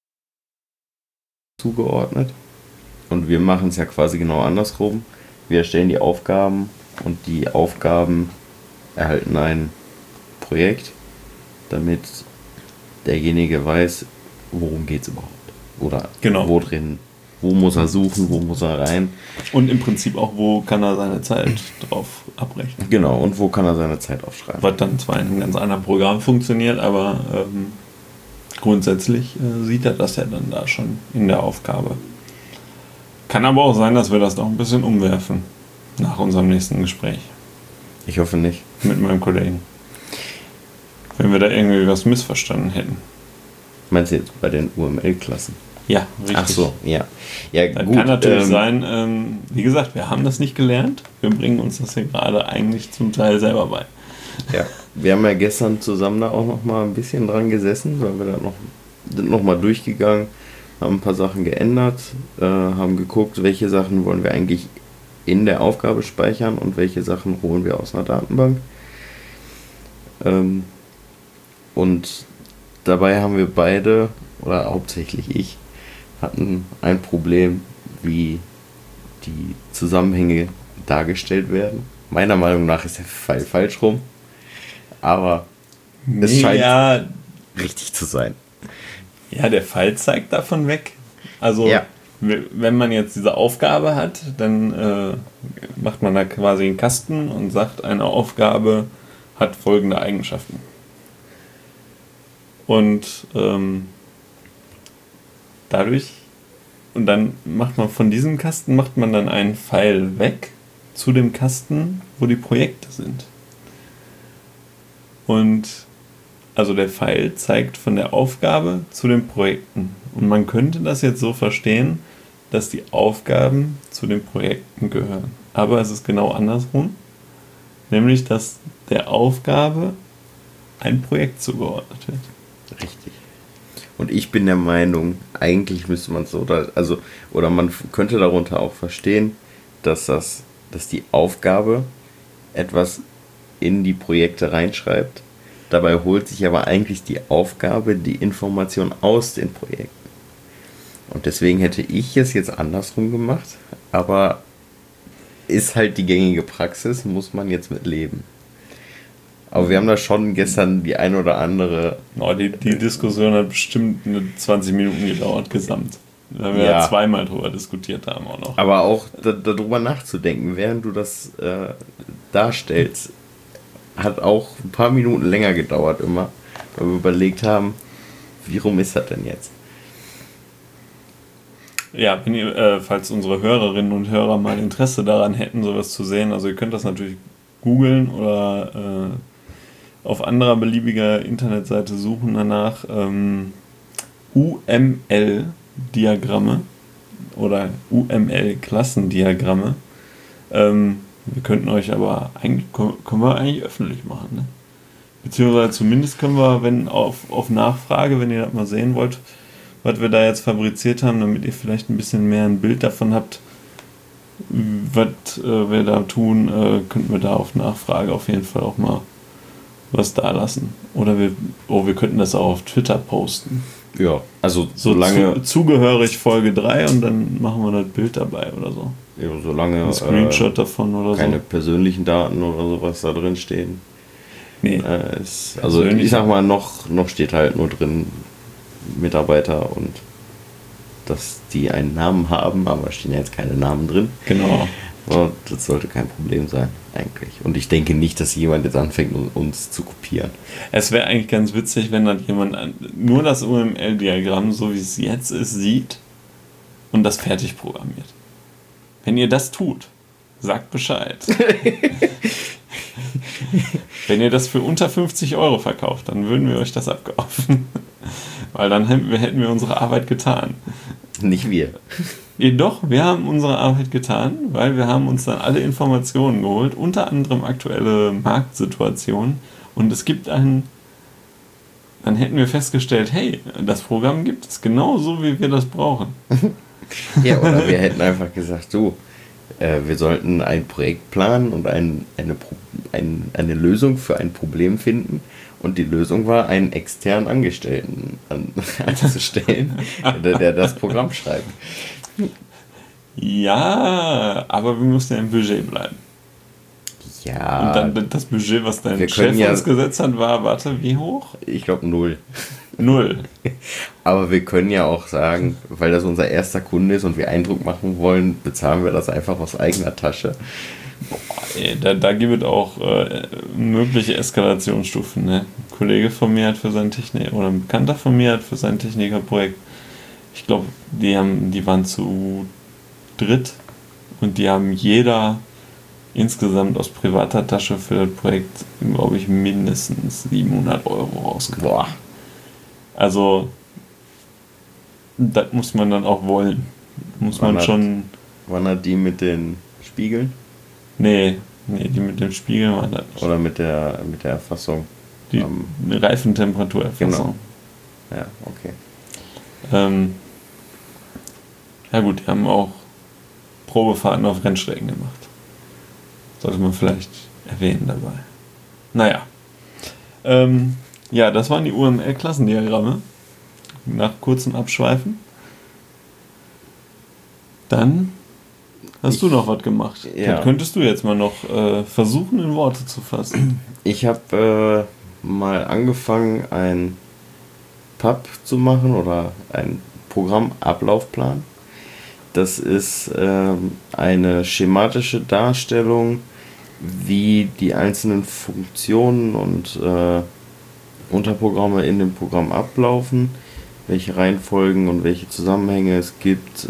zugeordnet. Und wir machen es ja quasi genau andersrum. Wir erstellen die Aufgaben und die Aufgaben erhalten ein Projekt, damit derjenige weiß, worum geht es überhaupt. Oder wo drin, wo muss er suchen, wo muss er rein. Und im Prinzip auch, wo kann er seine Zeit drauf abrechnen. Genau, und wo kann er seine Zeit aufschreiben. Was dann zwar in einem ganz anderen Programm funktioniert, aber grundsätzlich sieht er das ja dann da schon in der Aufgabe. Kann aber auch sein, dass wir das noch ein bisschen umwerfen nach unserem nächsten Gespräch. Ich hoffe nicht. Mit meinem Kollegen. Wenn wir da irgendwie was missverstanden hätten. Meinst du jetzt bei den UML-Klassen? Ja, richtig. Ach so, ja. Ja, das gut. Kann natürlich sein, wie gesagt, wir haben das nicht gelernt. Wir bringen uns das hier gerade eigentlich zum Teil selber bei. Ja, wir haben ja gestern zusammen da auch noch mal ein bisschen dran gesessen, weil wir da sind noch mal durchgegangen, haben ein paar Sachen geändert, haben geguckt, welche Sachen wollen wir eigentlich in der Aufgabe speichern und welche Sachen holen wir aus einer Datenbank. Und dabei haben wir beide, oder hauptsächlich ich, hatten ein Problem. wie die Zusammenhänge dargestellt werden. Meiner Meinung nach ist der Pfeil falsch rum, aber es scheint richtig zu sein. Ja, der Pfeil zeigt davon weg. Also, Ja. wenn man jetzt diese Aufgabe hat, dann macht man da quasi einen Kasten und sagt, eine Aufgabe hat folgende Eigenschaften. Und dadurch, und dann macht man von diesem Kasten, macht man dann einen Pfeil weg zu dem Kasten, wo die Projekte sind. Und also der Pfeil zeigt von der Aufgabe zu den Projekten. Und man könnte das jetzt so verstehen, dass die Aufgaben zu den Projekten gehören. Aber es ist genau andersrum. Nämlich, dass der Aufgabe ein Projekt zugeordnet wird. Richtig. Und ich bin der Meinung, eigentlich müsste man es so, oder man könnte darunter auch verstehen, dass die Aufgabe etwas in die Projekte reinschreibt. Dabei holt sich aber eigentlich die Aufgabe die Information aus den Projekten. Und deswegen hätte ich es jetzt andersrum gemacht, aber ist halt die gängige Praxis, muss man jetzt mit leben. Aber wir haben da schon gestern die ein oder andere... Oh, die Diskussion hat bestimmt 20 Minuten gedauert, gesamt. Weil wir ja zweimal drüber diskutiert haben auch noch. Aber auch darüber nachzudenken, während du das darstellst, hat auch ein paar Minuten länger gedauert immer, weil wir überlegt haben, wie rum ist das denn jetzt? Ja, wenn ihr, falls unsere Hörerinnen und Hörer mal Interesse daran hätten, sowas zu sehen, also ihr könnt das natürlich googeln oder auf anderer beliebiger Internetseite suchen danach. UML-Diagramme oder UML-Klassendiagramme. Wir könnten euch aber eigentlich, können wir eigentlich öffentlich machen, ne? Beziehungsweise zumindest können wir, wenn auf Nachfrage, wenn ihr das mal sehen wollt, was wir da jetzt fabriziert haben, damit ihr vielleicht ein bisschen mehr ein Bild davon habt, was wir da tun, könnten wir da auf Nachfrage auf jeden Fall auch mal was da lassen. Oder wir könnten das auch auf Twitter posten. Ja, also so solange... zugehörig Folge 3 und dann machen wir das Bild dabei oder so. Ja, solange ein Screenshot davon oder keine persönlichen Daten oder sowas da drin stehen. Nee. Also ich sag mal, noch steht halt nur drin Mitarbeiter und dass die einen Namen haben, aber stehen ja jetzt keine Namen drin. Genau. Und das sollte kein Problem sein, eigentlich. Und ich denke nicht, dass jemand jetzt anfängt, uns zu kopieren. Es wäre eigentlich ganz witzig, wenn dann jemand nur das UML-Diagramm, so wie es jetzt ist, sieht und das fertig programmiert. Wenn ihr das tut, sagt Bescheid. Wenn ihr das für unter 50 € verkauft, dann würden wir euch das abkaufen. Weil dann hätten wir unsere Arbeit getan. Nicht wir. Jedoch, wir haben unsere Arbeit getan, weil wir haben uns dann alle Informationen geholt, unter anderem aktuelle Marktsituationen. Und es gibt dann hätten wir festgestellt, hey, das Programm gibt es genauso, wie wir das brauchen. Ja, oder wir hätten einfach gesagt, wir sollten ein Projekt planen und eine Lösung für ein Problem finden. Und die Lösung war, einen externen Angestellten anzustellen, der das Programm schreibt. Ja, aber wir mussten ja im Budget bleiben. Ja. Und dann das Budget, was dein Chef uns gesetzt hat, war, warte, wie hoch? Ich glaube 0. 0. Aber wir können ja auch sagen, weil das unser erster Kunde ist und wir Eindruck machen wollen, bezahlen wir das einfach aus eigener Tasche. Boah, ey, da gibt es auch mögliche Eskalationsstufen. Ne? Ein Kollege von mir hat für sein oder ein Bekannter von mir hat für sein Technikerprojekt, ich glaube, die waren zu dritt und die haben jeder insgesamt aus privater Tasche für das Projekt, glaube ich, mindestens 700 € rausgebracht. Boah. Also, das muss man dann auch wollen. Waren die mit den Spiegeln? Nee, die mit dem Spiegel waren das nicht. Oder mit der Erfassung? Die Reifentemperaturerfassung. Genau. Ja, okay. Ja gut, die haben auch Probefahrten auf Rennstrecken gemacht. Sollte man vielleicht erwähnen dabei. Naja. Ja, das waren die UML-Klassendiagramme. Nach kurzem Abschweifen. Dann hast du noch was gemacht. Ja. Das könntest du jetzt mal noch versuchen, in Worte zu fassen. Ich habe mal angefangen, ein Pub zu machen oder ein Programmablaufplan. Das ist eine schematische Darstellung, wie die einzelnen Funktionen und Unterprogramme in dem Programm ablaufen, welche Reihenfolgen und welche Zusammenhänge es gibt,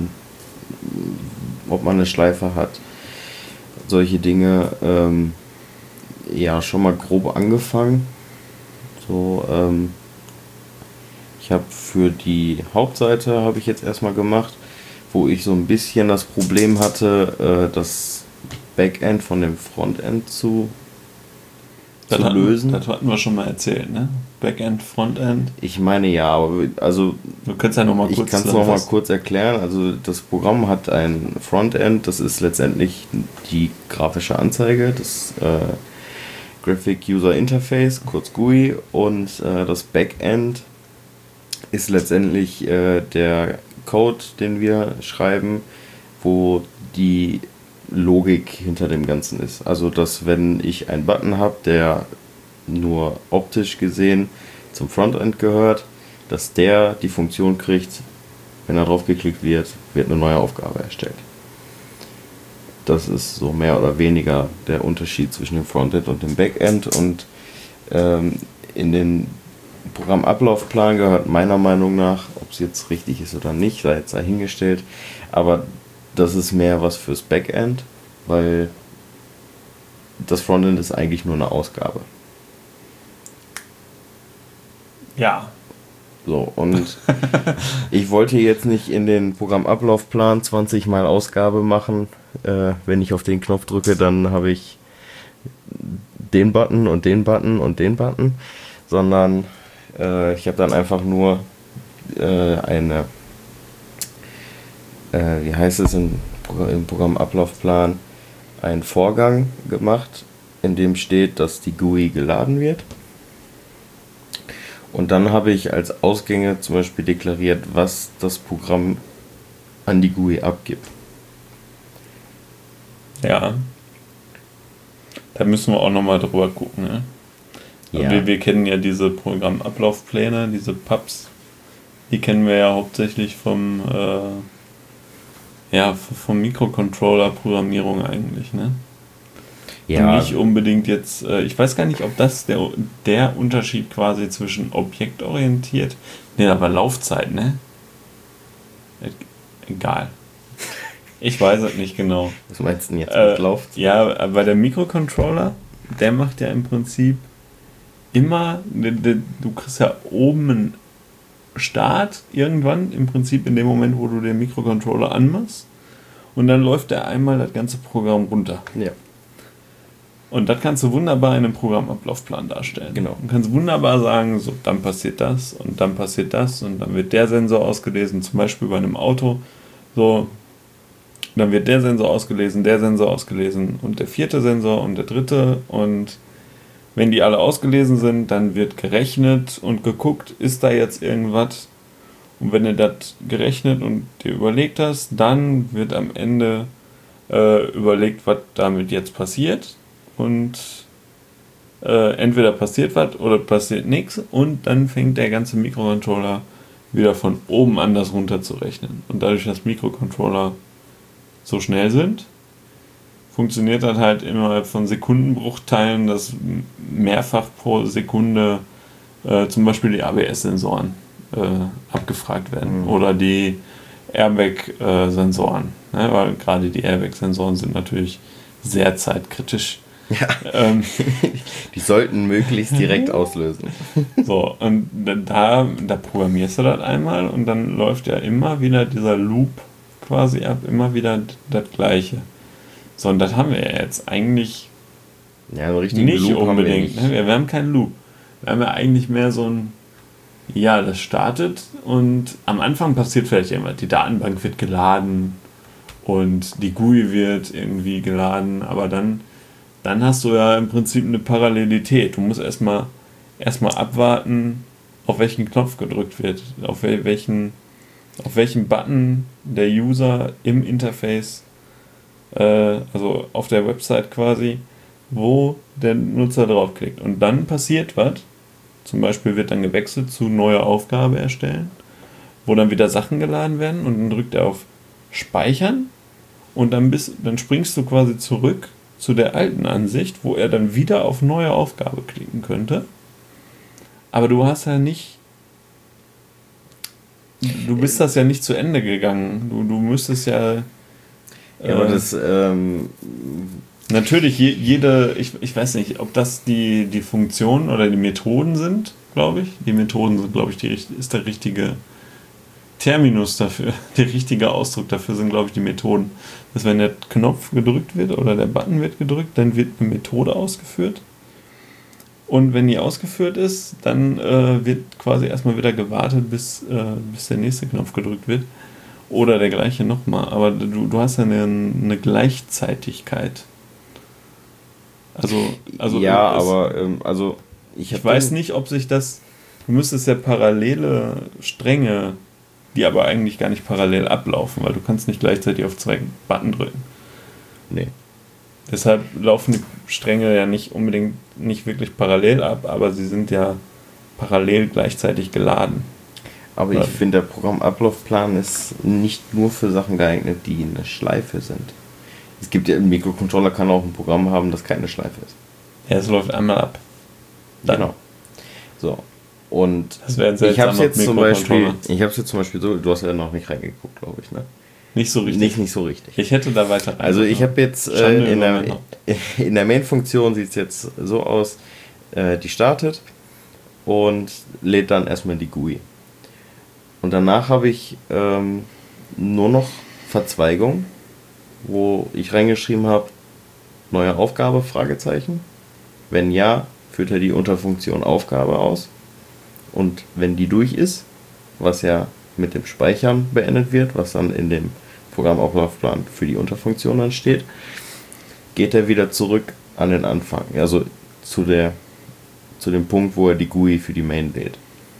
ob man eine Schleife hat, solche Dinge. Ja, schon mal grob angefangen. So, ich habe für die Hauptseite habe ich jetzt erstmal gemacht, wo ich so ein bisschen das Problem hatte, das Backend von dem Frontend zu lösen. Das hatten wir schon mal erzählt, ne? Backend, Frontend. Ich meine ja, aber also Du kannst ja noch mal kurz. ich kann es noch mal kurz erklären. Also das Programm hat ein Frontend, das ist letztendlich die grafische Anzeige, das Graphic User Interface, kurz GUI, und das Backend ist letztendlich der Code, den wir schreiben, wo die Logik hinter dem Ganzen ist. Also, dass wenn ich einen Button habe, der nur optisch gesehen zum Frontend gehört, dass der die Funktion kriegt, wenn er drauf geklickt wird, wird eine neue Aufgabe erstellt. Das ist so mehr oder weniger der Unterschied zwischen dem Frontend und dem Backend, und in den Programmablaufplan gehört meiner Meinung nach, ob es jetzt richtig ist oder nicht, sei jetzt dahingestellt, aber das ist mehr was fürs Backend, weil das Frontend ist eigentlich nur eine Ausgabe. Ja. So, und ich wollte jetzt nicht in den Programmablaufplan 20 mal Ausgabe machen. Wenn ich auf den Knopf drücke, dann habe ich den Button und den Button und den Button, sondern ich habe dann einfach nur eine wie heißt es im Programmablaufplan, einen Vorgang gemacht, in dem steht, dass die GUI geladen wird. Und dann habe ich als Ausgänge zum Beispiel deklariert, was das Programm an die GUI abgibt. Ja. Da müssen wir auch nochmal drüber gucken, ne? Ja. Wir kennen ja diese Programmablaufpläne, diese Pubs. Die kennen wir ja hauptsächlich vom Mikrocontroller-Programmierung eigentlich, ne? Ja. Und nicht unbedingt jetzt, ich weiß gar nicht, ob das der Unterschied quasi zwischen objektorientiert, ne, aber Laufzeit, ne? Egal. Ich weiß es nicht genau. Was meinst du denn jetzt mit Laufzeit? Ja, aber der Mikrocontroller, der macht ja im Prinzip immer, du kriegst ja oben einen Start irgendwann, im Prinzip in dem Moment, wo du den Mikrocontroller anmachst, und dann läuft der einmal das ganze Programm runter. Ja. Und das kannst du wunderbar in einem Programmablaufplan darstellen. Genau. Du kannst wunderbar sagen, so, dann passiert das und dann passiert das und dann wird der Sensor ausgelesen, zum Beispiel bei einem Auto, so, dann wird der Sensor ausgelesen und der vierte Sensor und der dritte, und wenn die alle ausgelesen sind, dann wird gerechnet und geguckt, ist da jetzt irgendwas, und wenn du das gerechnet und dir überlegt hast, dann wird am Ende überlegt, was damit jetzt passiert, und entweder passiert was oder passiert nichts, und dann fängt der ganze Mikrocontroller wieder von oben an das runter zu rechnen. Und dadurch, dass Mikrocontroller so schnell sind, funktioniert das halt innerhalb von Sekundenbruchteilen, dass mehrfach pro Sekunde zum Beispiel die ABS-Sensoren abgefragt werden, oder die Airbag-Sensoren, ne? Weil gerade die Airbag-Sensoren sind natürlich sehr zeitkritisch. Ja. Die sollten möglichst direkt auslösen. So, und da programmierst du das einmal und dann läuft ja immer wieder dieser Loop quasi ab, immer wieder das Gleiche. So, und das haben wir ja jetzt eigentlich nicht Loop unbedingt. Haben wir haben keinen Loop. Wir haben ja eigentlich mehr so ein, ja, das startet und am Anfang passiert vielleicht irgendwas. Die Datenbank wird geladen und die GUI wird irgendwie geladen, aber dann hast du ja im Prinzip eine Parallelität. Du musst erstmal abwarten, auf welchen Knopf gedrückt wird, auf welchen auf welchen Button der User im Interface, also auf der Website quasi, wo der Nutzer draufklickt. Und dann passiert was. Zum Beispiel wird dann gewechselt zu neue Aufgabe erstellen, wo dann wieder Sachen geladen werden und dann drückt er auf Speichern und dann springst du quasi zurück zu der alten Ansicht, wo er dann wieder auf neue Aufgabe klicken könnte. Aber du hast ja nicht, du bist das ja nicht zu Ende gegangen. Du müsstest ja... Ja, aber das... natürlich, ich weiß nicht, ob das die Funktionen oder die Methoden sind, glaube ich. Die Methoden sind, glaube ich, ist der richtige Terminus dafür, der richtige Ausdruck dafür sind, glaube ich, die Methoden. Dass wenn der Knopf gedrückt wird oder der Button wird gedrückt, dann wird eine Methode ausgeführt. Und wenn die ausgeführt ist, dann wird quasi erstmal wieder gewartet, bis der nächste Knopf gedrückt wird. Oder der gleiche nochmal. Aber du hast ja eine Gleichzeitigkeit. Also ja, aber ich weiß nicht, ob sich das... Du müsstest ja parallele Stränge, die aber eigentlich gar nicht parallel ablaufen, weil du kannst nicht gleichzeitig auf 2 Button drücken. Nee. Deshalb laufen die Stränge ja nicht wirklich parallel ab, aber sie sind ja parallel gleichzeitig geladen. Aber ich finde, der Programmablaufplan ist nicht nur für Sachen geeignet, die in der Schleife sind. Es gibt ja, ein Mikrocontroller kann auch ein Programm haben, das keine Schleife ist. Ja, es läuft einmal ab. Dann. Genau. So. Und das wäre ich habe es jetzt zum Beispiel so, du hast ja noch nicht reingeguckt, glaube ich, ne? Nicht so richtig. Nicht so richtig. Ich hätte da weiter rein. Also ich habe jetzt in der Main-Funktion sieht es jetzt so aus, die startet und lädt dann erstmal die GUI. Und danach habe ich nur noch Verzweigung, wo ich reingeschrieben habe, neue Aufgabe, Fragezeichen. Wenn ja, führt er die Unterfunktion Aufgabe aus. Und wenn die durch ist, was ja mit dem Speichern beendet wird, was dann in dem Programmablaufplan für die Unterfunktion dann steht, geht er wieder zurück an den Anfang. Also zu dem Punkt, wo er die GUI für die Main lädt.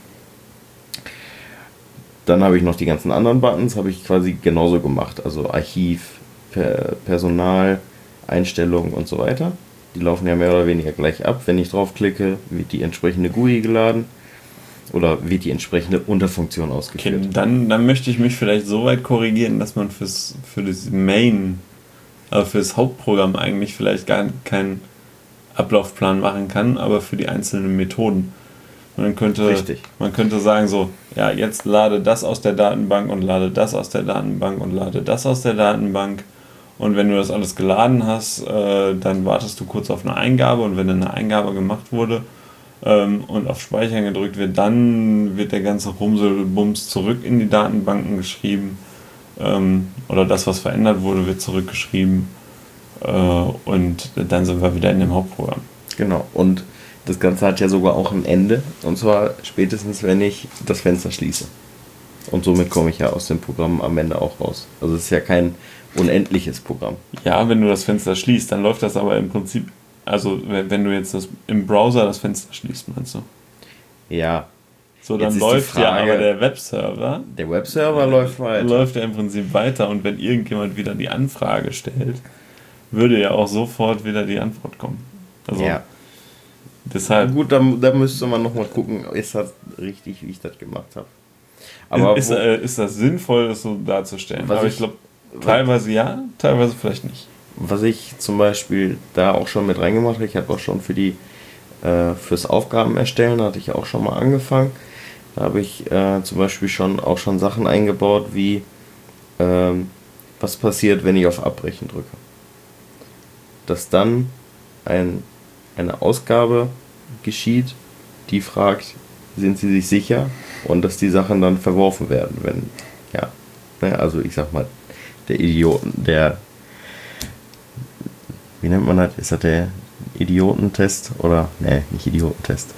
Dann habe ich noch die ganzen anderen Buttons, habe ich quasi genauso gemacht. Also Archiv, Personal, Einstellungen und so weiter. Die laufen ja mehr oder weniger gleich ab. Wenn ich draufklicke, wird die entsprechende GUI geladen oder wird die entsprechende Unterfunktion ausgeführt. Okay, dann möchte ich mich vielleicht so weit korrigieren, dass man für das Main, also für das Hauptprogramm eigentlich vielleicht gar keinen Ablaufplan machen kann, aber für die einzelnen Methoden. Man könnte sagen so, ja, jetzt lade das aus der Datenbank und lade das aus der Datenbank und lade das aus der Datenbank. Und wenn du das alles geladen hast, dann wartest du kurz auf eine Eingabe und wenn dann eine Eingabe gemacht wurde und auf Speichern gedrückt wird, dann wird der ganze Rumselbums zurück in die Datenbanken geschrieben oder das, was verändert wurde, wird zurückgeschrieben und dann sind wir wieder in dem Hauptprogramm. Genau, und das Ganze hat ja sogar auch ein Ende, und zwar spätestens, wenn ich das Fenster schließe. Und somit komme ich ja aus dem Programm am Ende auch raus. Also es ist ja kein unendliches Programm. Ja, wenn du das Fenster schließt, dann läuft das aber im Prinzip, also wenn du jetzt im Browser das Fenster schließt, meinst du? Ja. So, dann läuft Frage, ja aber der Webserver. Der Webserver läuft weiter. Läuft ja im Prinzip weiter und wenn irgendjemand wieder die Anfrage stellt, würde ja auch sofort wieder die Antwort kommen. Also, ja. Deshalb. Gut, da müsste man nochmal gucken, ist das richtig, wie ich das gemacht habe. Aber ist das sinnvoll, das so darzustellen? Aber ich glaube, teilweise ja, teilweise vielleicht nicht. Was ich zum Beispiel da auch schon mit reingemacht habe, ich habe auch schon fürs Aufgaben erstellen, hatte ich auch schon mal angefangen. Da habe ich zum Beispiel auch schon Sachen eingebaut, wie was passiert, wenn ich auf Abbrechen drücke. Dass dann eine Ausgabe geschieht, die fragt, sind Sie sich sicher? Und dass die Sachen dann verworfen werden, wenn, ja, ne, also ich sag mal, der Idioten, wie nennt man das? Ist das der Idiotentest? Oder, ne, nicht Idiotentest.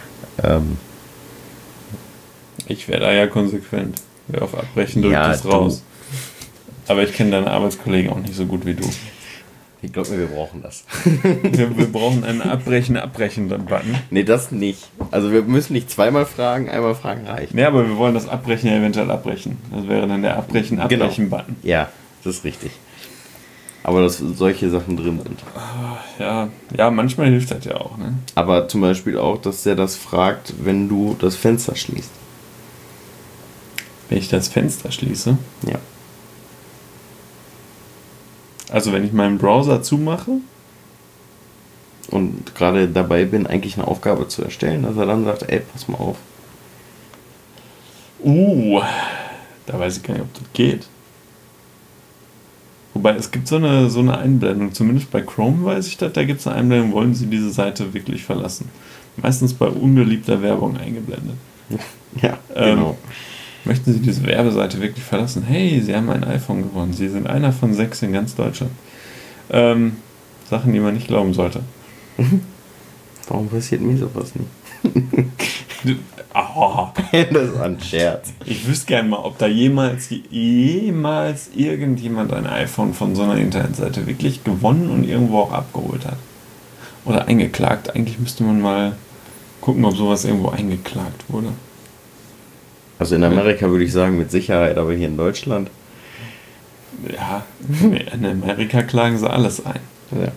Ich wäre da ja konsequent. Wer auf Abbrechen drückt, ist raus. Aber ich kenne deine Arbeitskollegen auch nicht so gut wie du. Ich glaube, wir brauchen das. Wir brauchen einen Abbrechen-Button. Nee, das nicht. Also wir müssen nicht zweimal fragen, einmal fragen reicht. Nee, aber wir wollen das Abbrechen ja eventuell abbrechen. Das wäre dann der Abbrechen-Button. Genau. Ja, das ist richtig. Aber dass solche Sachen drin sind. Ja, manchmal hilft das ja auch, ne? Aber zum Beispiel auch, dass der das fragt, wenn du das Fenster schließt. Wenn ich das Fenster schließe? Ja. Also wenn ich meinen Browser zumache? Und gerade dabei bin, eigentlich eine Aufgabe zu erstellen, dass er dann sagt, ey, pass mal auf. Da weiß ich gar nicht, ob das geht. Wobei, es gibt so eine Einblendung, zumindest bei Chrome weiß ich das, da gibt es eine Einblendung, wollen Sie diese Seite wirklich verlassen? Meistens bei unbeliebter Werbung eingeblendet. Ja, genau. Möchten Sie diese Werbeseite wirklich verlassen? Hey, Sie haben ein iPhone gewonnen. Sie sind einer von 6 in ganz Deutschland. Sachen, die man nicht glauben sollte. Warum passiert mir sowas nicht? Das ist ein Scherz. Ich wüsste gerne mal, ob da jemals irgendjemand ein iPhone von so einer Internetseite wirklich gewonnen und irgendwo auch abgeholt hat. Oder eingeklagt. Eigentlich müsste man mal gucken, ob sowas irgendwo eingeklagt wurde. Also in Amerika würde ich sagen, mit Sicherheit, aber hier in Deutschland? Ja, in Amerika klagen sie alles ein. Ja.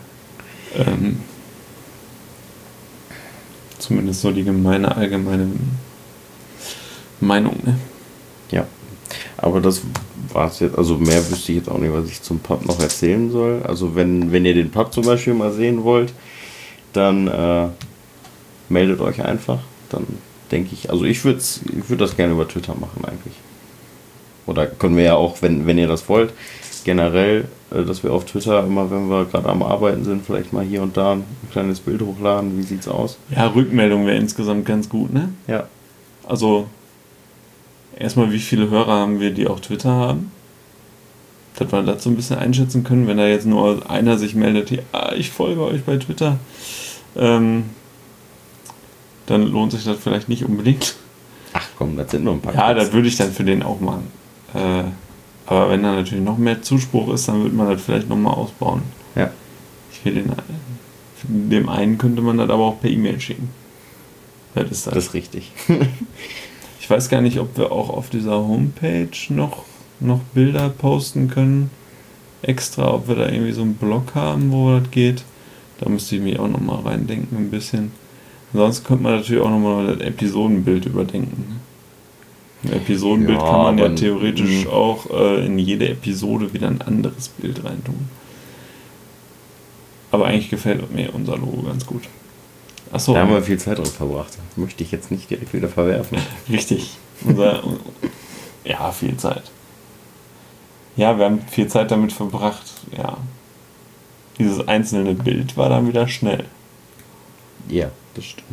Zumindest so die allgemeine Meinung, ne? Ja. Aber das war's jetzt. Also mehr wüsste ich jetzt auch nicht, was ich zum Pub noch erzählen soll. Also wenn ihr den Pub zum Beispiel mal sehen wollt, dann meldet euch einfach. Dann denke ich, also ich würde das gerne über Twitter machen eigentlich. Oder können wir ja auch, wenn ihr das wollt, generell, dass wir auf Twitter immer, wenn wir gerade am Arbeiten sind, vielleicht mal hier und da ein kleines Bild hochladen. Wie sieht's aus? Ja, Rückmeldung wäre insgesamt ganz gut, ne? Ja. Also, erstmal, wie viele Hörer haben wir, die auch Twitter haben? Dass wir das so ein bisschen einschätzen können, wenn da jetzt nur einer sich meldet, ja, ich folge euch bei Twitter, dann lohnt sich das vielleicht nicht unbedingt. Ach komm, das sind nur ein paar. Ja, das würde ich dann für den auch machen. Aber wenn da natürlich noch mehr Zuspruch ist, dann würde man das vielleicht nochmal ausbauen. Ja. Dem einen könnte man das aber auch per E-Mail schicken. Das ist das. Das ist richtig. Ich weiß gar nicht, ob wir auch auf dieser Homepage noch Bilder posten können. Extra, ob wir da irgendwie so einen Blog haben, wo das geht. Da müsste ich mich auch nochmal reindenken ein bisschen. Ansonsten könnte man natürlich auch nochmal das Episodenbild überdenken. Ein Episodenbild kann man ja theoretisch auch in jede Episode wieder ein anderes Bild reintun. Aber eigentlich gefällt mir unser Logo ganz gut. Achso. Da haben wir viel Zeit drauf verbracht. Das möchte ich jetzt nicht direkt wieder verwerfen. Richtig. Ja, viel Zeit. Ja, wir haben viel Zeit damit verbracht. Ja. Dieses einzelne Bild war dann wieder schnell. Ja, das stimmt.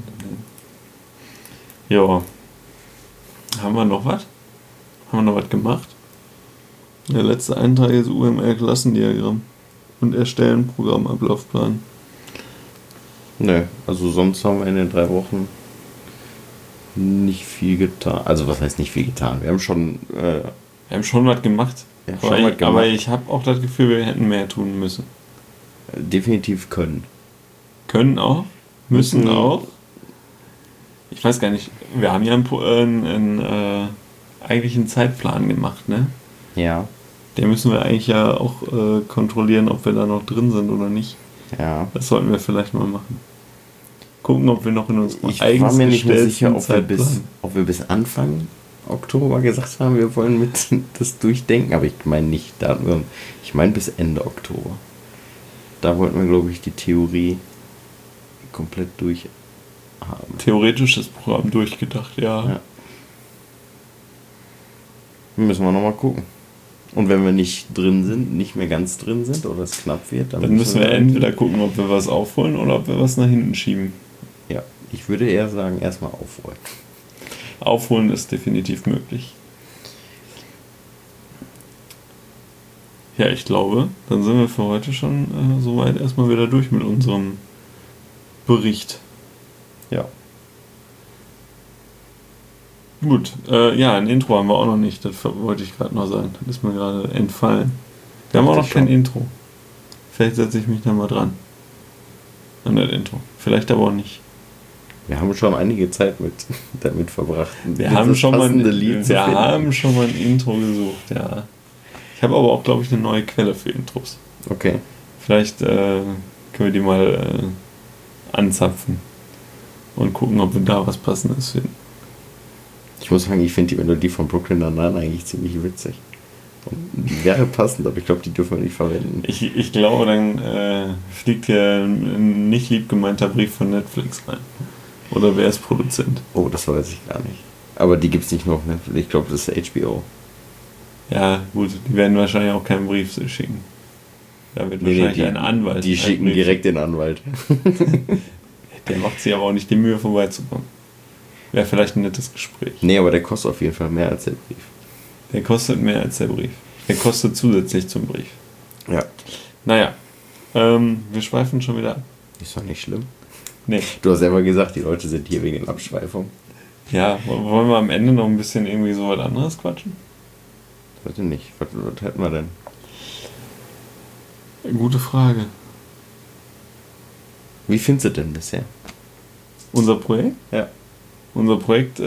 Ja. Haben wir noch was? Haben wir noch was gemacht? Der letzte Eintrag ist UML-Klassendiagramm und erstellen Programmablaufplan. Nö, also sonst haben wir in den 3 Wochen nicht viel getan. Also was heißt nicht viel getan? Wir haben schon was gemacht. Aber ich habe auch das Gefühl, wir hätten mehr tun müssen. Definitiv können. Können auch? Müssen auch? Ich weiß gar nicht, wir haben ja eigentlich einen Zeitplan gemacht, ne? Ja. Den müssen wir eigentlich ja auch kontrollieren, ob wir da noch drin sind oder nicht. Ja. Das sollten wir vielleicht mal machen. Gucken, ob wir noch in unserem Ich war mir nicht mehr sicher, ob wir bis Anfang Oktober gesagt haben, wir wollen mit das durchdenken, aber ich meine nicht, ich meine bis Ende Oktober. Da wollten wir, glaube ich, die Theorie komplett durch haben. Theoretisch das Programm durchgedacht, ja. Müssen wir nochmal gucken. Und wenn wir nicht mehr ganz drin sind oder es knapp wird, dann müssen wir entweder gucken, ob wir was aufholen oder ob wir was nach hinten schieben. Ja, ich würde eher sagen, erstmal aufholen. Aufholen ist definitiv möglich. Ja, ich glaube, dann sind wir für heute schon soweit erstmal wieder durch mit unserem Bericht. Ja. Gut, ein Intro haben wir auch noch nicht, das wollte ich gerade noch sagen. Das ist mir gerade entfallen. Wir haben auch noch kein Intro. Vielleicht setze ich mich da mal dran. An das Intro. Vielleicht aber auch nicht. Wir haben schon einige Zeit damit verbracht. Wir haben schon mal ein Intro gesucht, ja. Ich habe aber auch, glaube ich, eine neue Quelle für Intros. Okay. Vielleicht können wir die mal anzapfen und gucken, ob wir da was Passendes finden. Ich muss sagen, ich finde die Melodie von Brooklyn Nine-Nine eigentlich ziemlich witzig. Und die wäre passend, aber ich glaube, die dürfen wir nicht verwenden. Ich glaube, dann fliegt hier ein nicht lieb gemeinter Brief von Netflix rein. Oder wer ist Produzent? Oh, das weiß ich gar nicht. Aber die gibt es nicht nur auf Netflix. Ich glaube, das ist HBO. Ja, gut, die werden wahrscheinlich auch keinen Brief schicken. Da wird wahrscheinlich ein Anwalt. Die schicken direkt den Anwalt. Der macht sich aber auch nicht die Mühe, vorbeizukommen. Wäre vielleicht ein nettes Gespräch. Nee, aber der kostet auf jeden Fall mehr als der Brief. Der kostet mehr als der Brief. Der kostet zusätzlich zum Brief. Ja. Naja, wir schweifen schon wieder ab. Ist doch nicht schlimm. Nee. Du hast selber gesagt, die Leute sind hier wegen Abschweifung. Ja, wollen wir am Ende noch ein bisschen irgendwie so was anderes quatschen? Heute nicht. Was hätten wir denn? Gute Frage. Wie findest du denn bisher? Unser Projekt? Ja. Unser Projekt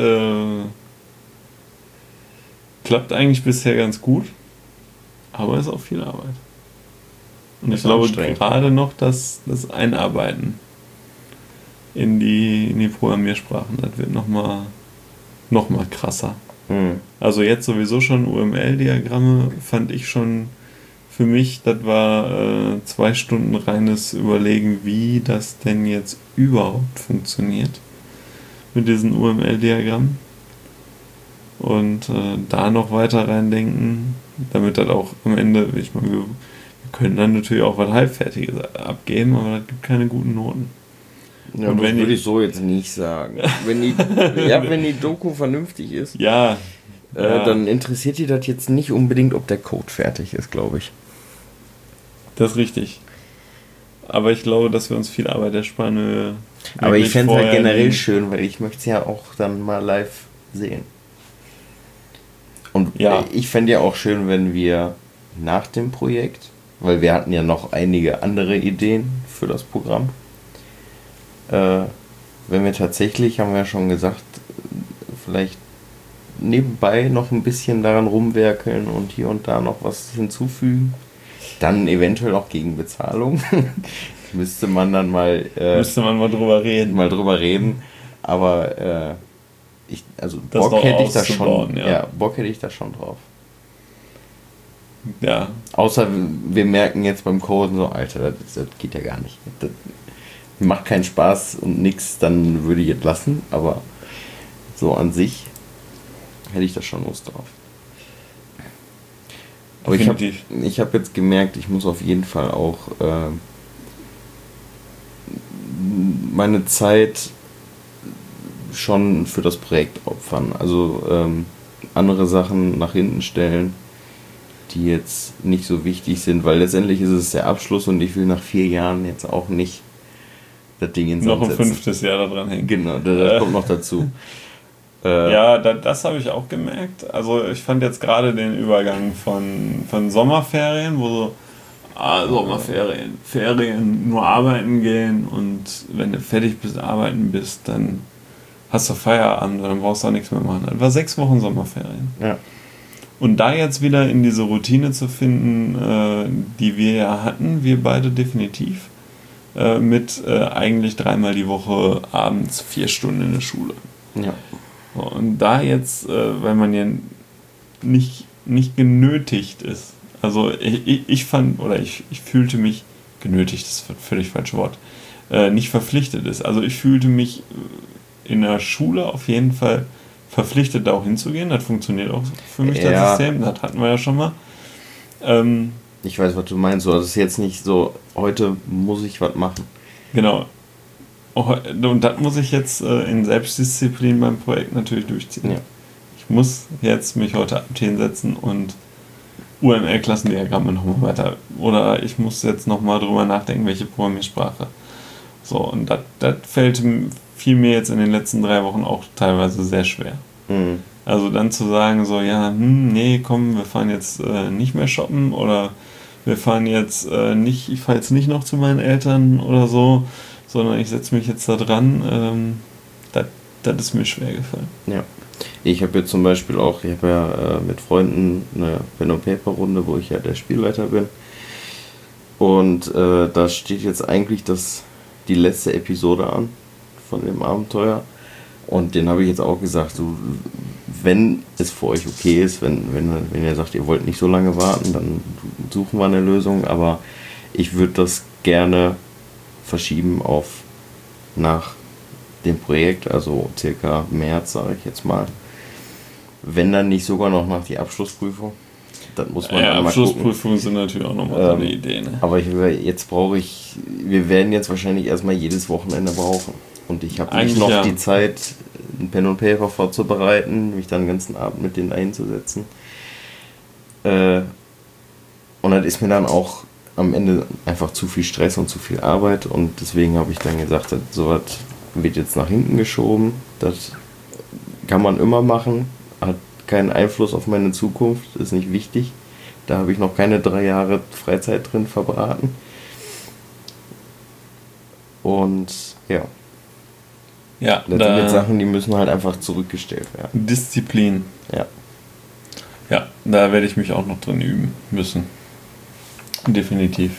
klappt eigentlich bisher ganz gut, aber ist auch viel Arbeit. Und ich glaube gerade noch, dass das Einarbeiten in die Programmiersprachen, das wird noch mal krasser. Mhm. Also jetzt sowieso schon UML-Diagramme fand ich schon für mich, das war 2 Stunden reines Überlegen, wie das denn jetzt überhaupt funktioniert mit diesen UML-Diagrammen. Und da noch weiter reindenken, damit das auch am Ende, ich meine, wir können dann natürlich auch was Halbfertiges abgeben, aber das gibt keine guten Noten. Ja, und das würde ich so jetzt nicht sagen. Wenn die Doku vernünftig ist, ja. Dann interessiert die das jetzt nicht unbedingt, ob der Code fertig ist, glaube ich. Das ist richtig. Aber ich glaube, dass wir uns viel Arbeit ersparen. Aber ich fände es halt generell schön, weil ich möchte es ja auch dann mal live sehen. Und ich fände ja auch schön, wenn wir nach dem Projekt, weil wir hatten ja noch einige andere Ideen für das Programm, wenn wir tatsächlich, haben wir ja schon gesagt, vielleicht nebenbei noch ein bisschen daran rumwerkeln und hier und da noch was hinzufügen, dann eventuell auch gegen Bezahlung. Müsste man mal drüber reden. Aber Bock hätte ich da schon. Ja, Bock hätte ich da schon drauf. Ja. Außer wir merken jetzt beim Coden so, Alter, das geht ja gar nicht. Das macht keinen Spaß und nix, dann würde ich es lassen. Aber so an sich hätte ich da schon Lust drauf. Aber ich habe jetzt gemerkt, ich muss auf jeden Fall auch meine Zeit schon für das Projekt opfern. Also andere Sachen nach hinten stellen, die jetzt nicht so wichtig sind, weil letztendlich ist es der Abschluss und ich will nach 4 Jahren jetzt auch nicht das Ding ins Sand setzen. Noch ein 5. Jahr da dran hängen. Genau, das kommt noch dazu. Ja, das habe ich auch gemerkt. Also ich fand jetzt gerade den Übergang von Sommerferien, wo so Ferien, nur arbeiten gehen und wenn du fertig bist, arbeiten bist, dann hast du Feierabend und dann brauchst du auch nichts mehr machen. Das war 6 Wochen Sommerferien. Ja. Und da jetzt wieder in diese Routine zu finden, die wir ja hatten, wir beide definitiv, mit eigentlich 3-mal die Woche abends 4 Stunden in der Schule. Ja. Und da jetzt, weil man ja nicht genötigt ist, also ich fühlte mich, genötigt ist ein völlig falsches Wort, nicht verpflichtet ist. Also ich fühlte mich in der Schule auf jeden Fall verpflichtet, da auch hinzugehen. Das funktioniert auch für mich, das System, das hatten wir ja schon mal. Ich weiß, was du meinst, so, das ist jetzt nicht so, heute muss ich was machen. Genau. Und das muss ich jetzt in Selbstdisziplin beim Projekt natürlich durchziehen. Ja. Ich muss jetzt mich heute Abend hinsetzen und UML-Klassendiagramme nochmal weiter. Oder ich muss jetzt nochmal drüber nachdenken, welche Programmiersprache. So, und das fiel mir jetzt in den letzten 3 Wochen auch teilweise sehr schwer. Mhm. Also dann zu sagen, so, ja, nee, komm, wir fahren jetzt nicht mehr shoppen oder wir fahren jetzt ich fahre jetzt nicht noch zu meinen Eltern oder so, sondern ich setze mich jetzt da dran. Das ist mir schwer gefallen. Ja. Ich habe jetzt zum Beispiel auch, ich habe ja mit Freunden eine Pen-and-Paper-Runde, wo ich ja der Spielleiter bin. Und da steht jetzt eigentlich die letzte Episode an von dem Abenteuer. Und den habe ich jetzt auch gesagt, so, wenn es für euch okay ist, wenn ihr sagt, ihr wollt nicht so lange warten, dann suchen wir eine Lösung. Aber ich würde das gerne verschieben auf nach dem Projekt, also circa März, sage ich jetzt mal. Wenn dann nicht sogar noch nach die Abschlussprüfung. Das muss man ja, mal Abschlussprüfungen sind natürlich auch nochmal so eine Idee. Ne? Aber wir werden jetzt wahrscheinlich erstmal jedes Wochenende brauchen. Und ich habe nicht noch die Zeit, ein Pen und Paper vorzubereiten, mich dann den ganzen Abend mit denen einzusetzen. Und das ist mir dann auch am Ende einfach zu viel Stress und zu viel Arbeit. Und deswegen habe ich dann gesagt, sowas wird jetzt nach hinten geschoben. Das kann man immer machen, hat keinen Einfluss auf meine Zukunft, ist nicht wichtig. Da habe ich noch keine 3 Jahre Freizeit drin verbraten. Und ja. Ja, das sind jetzt Sachen, die müssen halt einfach zurückgestellt werden. Disziplin. Ja. Ja, da werde ich mich auch noch drin üben müssen. Definitiv.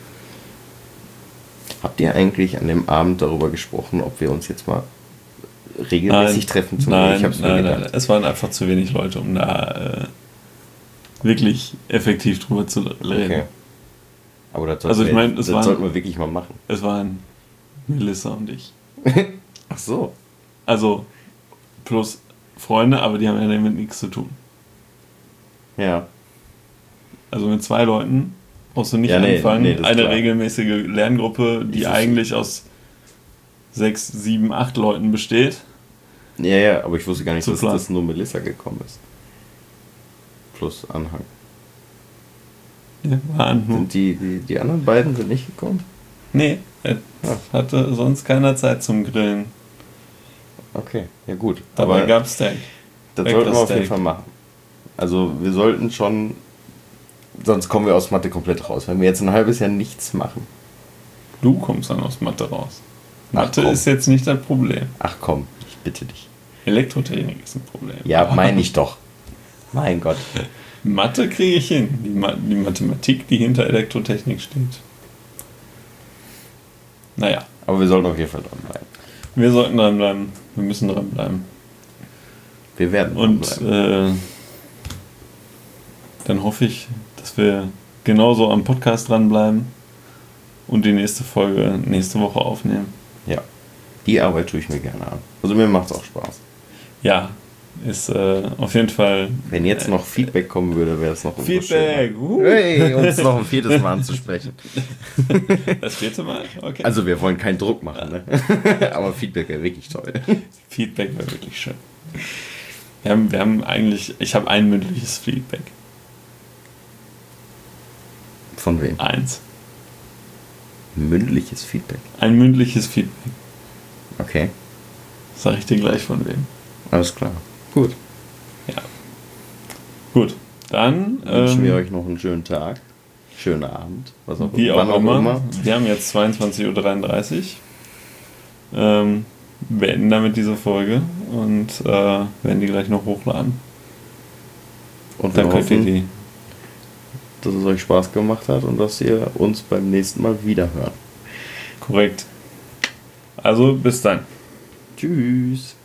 Habt ihr eigentlich an dem Abend darüber gesprochen, ob wir uns jetzt mal regelmäßig treffen? Nein, es waren einfach zu wenig Leute, um da wirklich effektiv drüber zu reden. Okay. Aber das sollten wir wirklich mal machen. Es waren Melissa und ich. Ach so. Also plus Freunde, aber die haben ja damit nichts zu tun. Ja. Also mit 2 Leuten brauchst du nicht anfangen. Eine regelmäßige Lerngruppe, die eigentlich aus 6, 7, 8 Leuten besteht. Ja, aber ich wusste gar nicht, dass das nur Melissa gekommen ist. Plus Anhang. Ja, war Anhang. Sind die anderen beiden sind nicht gekommen? Nee, hatte sonst keiner Zeit zum Grillen. Okay, ja gut. Aber gab's Steak. Das sollten wir auf jeden Fall machen. Also wir sollten schon, sonst kommen wir aus Mathe komplett raus. Wenn wir jetzt ein halbes Jahr nichts machen. Du kommst dann aus Mathe raus. Mathe ist jetzt nicht das Problem. Ach komm, ich bitte dich. Elektrotechnik ist ein Problem. Ja, meine ich doch. Mein Gott. Mathe kriege ich hin. Die Mathematik, die hinter Elektrotechnik steht. Naja. Aber wir sollten auf jeden Fall dranbleiben. Wir sollten dranbleiben. Wir müssen dranbleiben. Wir werden dranbleiben. Und dann hoffe ich, dass wir genauso am Podcast dranbleiben und die nächste Folge nächste Woche aufnehmen. Ja, die Arbeit tue ich mir gerne an. Also mir macht es auch Spaß. Ja, ist auf jeden Fall... Wenn jetzt noch Feedback kommen würde, wäre es noch Feedback! Hey, uns noch ein 4. Mal anzusprechen. Das 4. Mal? Okay. Also wir wollen keinen Druck machen, ne? Aber Feedback wäre wirklich toll. Feedback wäre wirklich schön. Wir haben eigentlich... Ich habe ein mündliches Feedback. Von wem? 1. Mündliches Feedback? Ein mündliches Feedback. Okay. Sag ich dir gleich von wem. Alles klar. Gut. Ja. Gut. Dann wünschen wir euch noch einen schönen Tag. Schönen Abend. Was auch wie auch immer. Wir haben jetzt 22:33 Uhr. Beenden damit diese Folge und werden die gleich noch hochladen. Und dann könnt ihr die, dass es euch Spaß gemacht hat und dass ihr uns beim nächsten Mal wieder hört. Korrekt. Also bis dann. Tschüss.